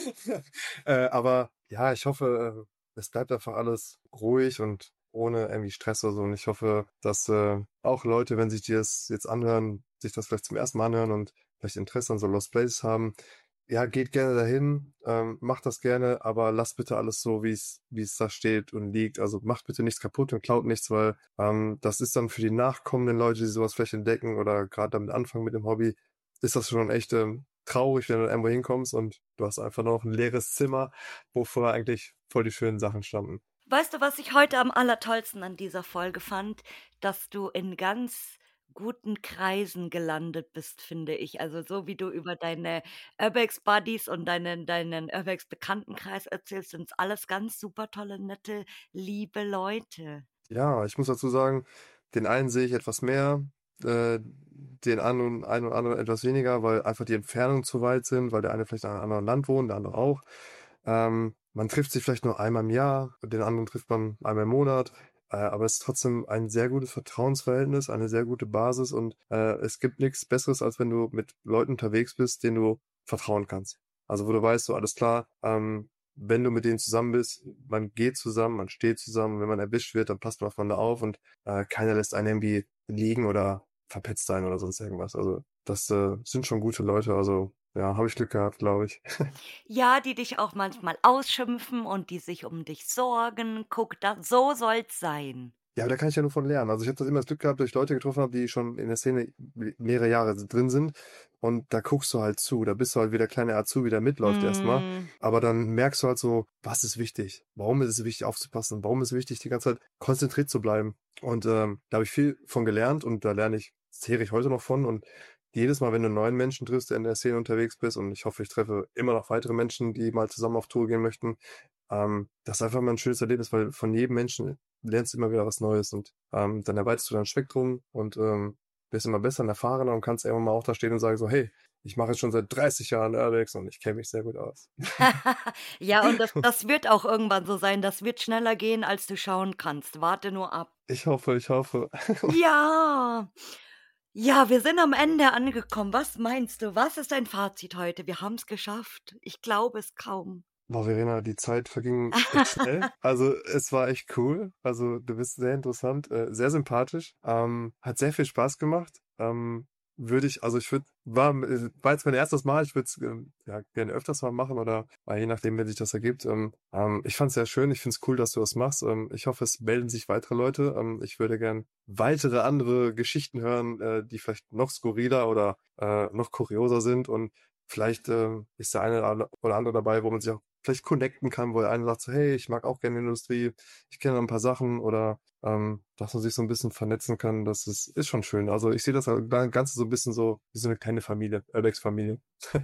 Äh, aber ja, ich hoffe, äh, es bleibt einfach alles ruhig und ohne irgendwie Stress oder so. Und ich hoffe, dass, äh, auch Leute, wenn sich die das jetzt anhören, sich das vielleicht zum ersten Mal anhören und vielleicht Interesse an so Lost Places haben. Ja, geht gerne dahin, ähm, macht das gerne, aber lasst bitte alles so, wie's wie's da steht und liegt. Also, macht bitte nichts kaputt und klaut nichts, weil, ähm, das ist dann für die nachkommenden Leute, die so was vielleicht entdecken oder grad damit anfangen mit dem Hobby, ist das schon echt, ähm, traurig, wenn du irgendwo hinkommst und du hast einfach nur noch 'n leeres Zimmer, wo vorher eigentlich voll die schönen Sachen standen. Weißt du, was ich heute am allertollsten an dieser Folge fand? Dass du in ganz guten Kreisen gelandet bist, finde ich. Also, so wie du über deine Urbex-Buddies und deinen deinen Urbex-Bekanntenkreis erzählst, sind's alles ganz super tolle, nette, liebe Leute. Ja, ich muss dazu sagen, den einen sehe ich etwas mehr, äh, den anderen einen oder anderen etwas weniger, weil einfach die Entfernungen zu weit sind, weil der eine vielleicht in einem anderen Land wohnt, der andere auch. Ähm, man trifft sich vielleicht nur einmal im Jahr, den anderen trifft man einmal im Monat, äh, aber es ist trotzdem ein sehr gutes Vertrauensverhältnis, eine sehr gute Basis und, äh, es gibt nix Besseres, als wenn du mit Leuten unterwegs bist, denen du vertrauen kannst. Also, wo du weißt, so alles klar, ähm, wenn du mit denen zusammen bist, man geht zusammen, man steht zusammen, wenn man erwischt wird, dann passt man aufeinander auf und, äh, keiner lässt einen irgendwie liegen oder verpetzt sein oder sonst irgendwas. Also, das, äh, sind schon gute Leute. Also, ja, habe ich Glück gehabt, glaube ich. Ja, die dich auch manchmal ausschimpfen und die sich um dich sorgen. Guck, da so soll's sein. Ja, da kann ich ja nur von lernen. Also, ich habe das immer das Glück gehabt, dass ich Leute getroffen habe, die schon in der Szene m mehrere Jahre s drin sind und da guckst du halt zu. Da bist du halt wie der kleine Azubi, der mitläuft erst mal. Mhm. Aber dann merkst du halt so: Was ist wichtig? Warum ist es wichtig aufzupassen? Warum ist es wichtig, die ganze Zeit konzentriert zu bleiben? Und, ähm, da habe ich viel von gelernt und da lerne ich zehre ich heute noch von und jedes Mal, wenn du neuen Menschen triffst, der in der Szene unterwegs bist, und ich hoffe, ich treffe immer noch weitere Menschen, die mal zusammen auf Tour gehen möchten, ähm, das ist einfach mal ein schönes Erlebnis, weil von jedem Menschen lernst du immer wieder was Neues und ähm, dann erweiterst du dein Spektrum und ähm, wirst immer besser und erfahrener und kannst irgendwann mal auch da stehen und sagen so, hey, ich mache jetzt schon seit dreißig Jahren Urbex und ich kenne mich sehr gut aus. Ja, und das das wird auch irgendwann so sein. Das wird schneller gehen, als du schauen kannst. Warte nur ab. Ich hoffe, ich hoffe. Ja. Ja, wir sind am Ende angekommen. Was meinst du? Was ist dein Fazit heute? Wir haben's geschafft. Ich glaube es kaum. Boah, Verena, die Zeit verging echt schnell. Also es war echt cool. Also du bist sehr interessant, äh, sehr sympathisch. Ähm, hat sehr viel Spaß gemacht. Ähm, würde ich, also ich würde, war, äh, war jetzt mein erstes Mal. Ich würde es ähm, ja, gerne öfters mal machen oder äh, je nachdem, wie sich das ergibt. Ähm, ähm, ich fand es sehr schön. Ich finde es cool, dass du das machst. Ähm, ich hoffe, es melden sich weitere Leute. Ähm, ich würde gern weitere andere Geschichten hören, äh, die vielleicht noch skurriler oder äh, noch kurioser sind und vielleicht ähm, ist der eine oder andere dabei, wo man sich auch vielleicht connecten kann, wo der eine sagt so, hey, ich mag auch gerne Industrie, ich kenne ein paar Sachen oder ähm, dass man sich so ein bisschen vernetzen kann, das ist, ist schon schön. Also ich sehe das Ganze so ein bisschen so wie so eine kleine Familie, Urbex-Familie.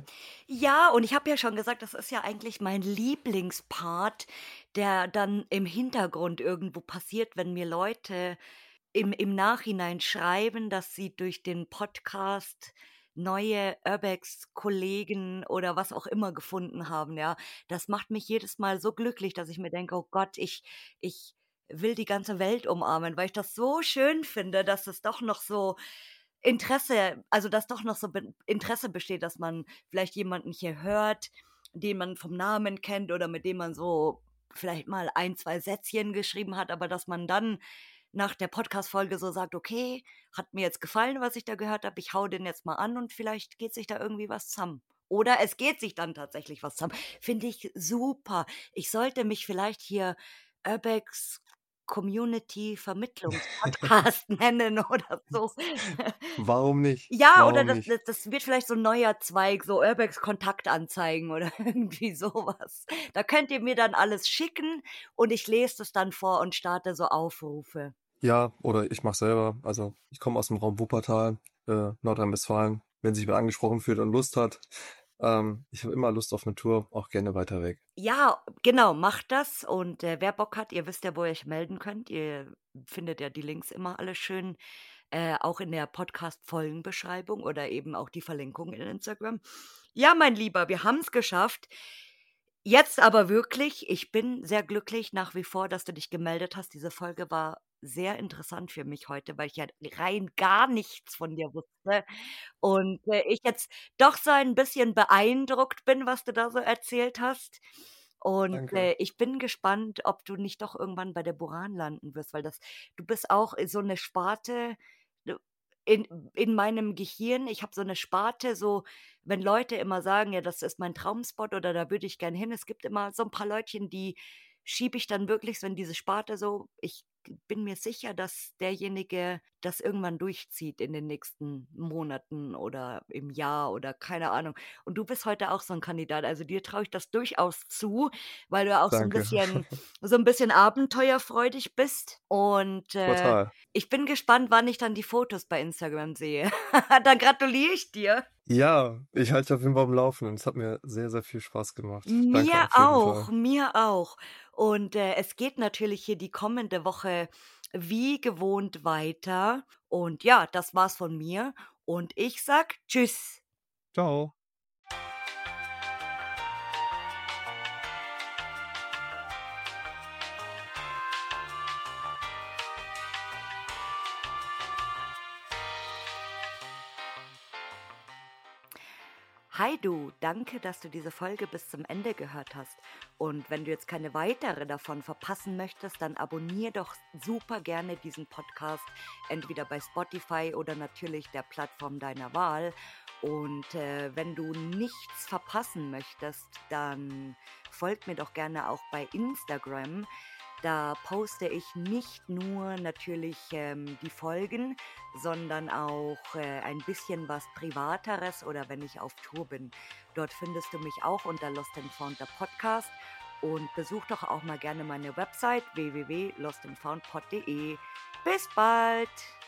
Ja, und ich habe ja schon gesagt, das ist ja eigentlich mein Lieblingspart, der dann im Hintergrund irgendwo passiert, wenn mir Leute im im Nachhinein schreiben, dass sie durch den Podcast neue Urbex-Kollegen oder was auch immer gefunden haben, ja. Das macht mich jedes Mal so glücklich, dass ich mir denke: „Oh Gott, ich ich will die ganze Welt umarmen“, weil ich das so schön finde, dass es doch noch so Interesse also, dass doch noch so be Interesse besteht, dass man vielleicht jemanden hier hört, den man vom Namen kennt oder mit dem man so vielleicht mal ein, zwei Sätzchen geschrieben hat, aber dass man dann nach der Podcast-Folge so sagt: „Okay, hat mir jetzt gefallen, was ich da gehört habe. Ich hau den jetzt mal an und vielleicht geht sich da irgendwie was zusammen.“ Oder es geht sich dann tatsächlich was zusammen. Finde ich super. Ich sollte mich vielleicht hier Urbex Community Vermittlungspodcast nennen oder so. Warum nicht? Ja, oder Warum das nicht? das das wird vielleicht so 'n neuer Zweig, so Urbex Kontaktanzeigen oder irgendwie so was. Da könnt ihr mir dann alles schicken und ich lese das dann vor und starte so Aufrufe. Ja, oder ich mache selber. Also ich komme aus dem Raum Wuppertal, äh, Nordrhein-Westfalen. Wenn sich wer angesprochen fühlt und Lust hat, ähm, ich habe immer Lust auf eine Tour, auch gerne weiter weg. Ja, genau, macht das und, äh, wer Bock hat, ihr wisst ja, wo ihr euch melden könnt. Ihr findet ja die Links immer alle schön, äh, auch in der Podcast-Folgenbeschreibung oder eben auch die Verlinkung in Instagram. Ja, mein Lieber, wir haben's geschafft. Jetzt aber wirklich, ich bin sehr glücklich nach wie vor, dass du dich gemeldet hast. Diese Folge war sehr interessant für mich heute, weil ich ja rein gar nichts von dir wusste und, äh, ich jetzt doch so ein bisschen beeindruckt bin, was du da so erzählt hast. Und, Danke. äh, ich bin gespannt, ob du nicht doch irgendwann bei der Buran landen wirst, weil das du bist auch so 'ne Sparte, du in in meinem Gehirn ich habe so 'ne Sparte, so wenn Leute immer sagen: „Ja, das ist mein Traumspot“ oder „Da würde ich gern hin.“ Es gibt immer so 'n paar Leutchen, die schiebe ich dann wirklich so in diese Sparte so. Ich bin mir sicher, dass derjenige das irgendwann durchzieht in den nächsten Monaten oder im Jahr oder keine Ahnung. Und du bist heute auch so 'n Kandidat. Also, dir traue ich das durchaus zu, weil du auch so 'n Danke. bisschen so 'n bisschen abenteuerfreudig bist. Und, äh, Total. ich bin gespannt, wann ich dann die Fotos bei Instagram sehe. Dann gratuliere ich dir. Ja, ich halte dich auf jeden Fall am Laufenden. Es hat mir sehr, sehr viel Spaß gemacht. Danke Mir auf jeden auch, Fall. mir auch. Und, äh, es geht natürlich hier die kommende Woche wie gewohnt weiter. Und ja, das war's von mir und ich sage tschüss. Ciao. Hi du, danke, dass du diese Folge bis zum Ende gehört hast. Und wenn du jetzt keine weitere davon verpassen möchtest, dann abonnier doch super gerne diesen Podcast, entweder bei Spotify oder natürlich der Plattform deiner Wahl. Und äh, wenn du nichts verpassen möchtest, dann folg mir doch gerne auch bei Instagram. Da poste ich nicht nur natürlich ähm, die Folgen, sondern auch äh, ein bisschen was Privateres oder wenn ich auf Tour bin. Dort findest du mich auch unter Lost and Found der Podcast und besuch doch auch mal gerne meine Website w w w punkt lost and found punkt pod punkt de. Bis bald!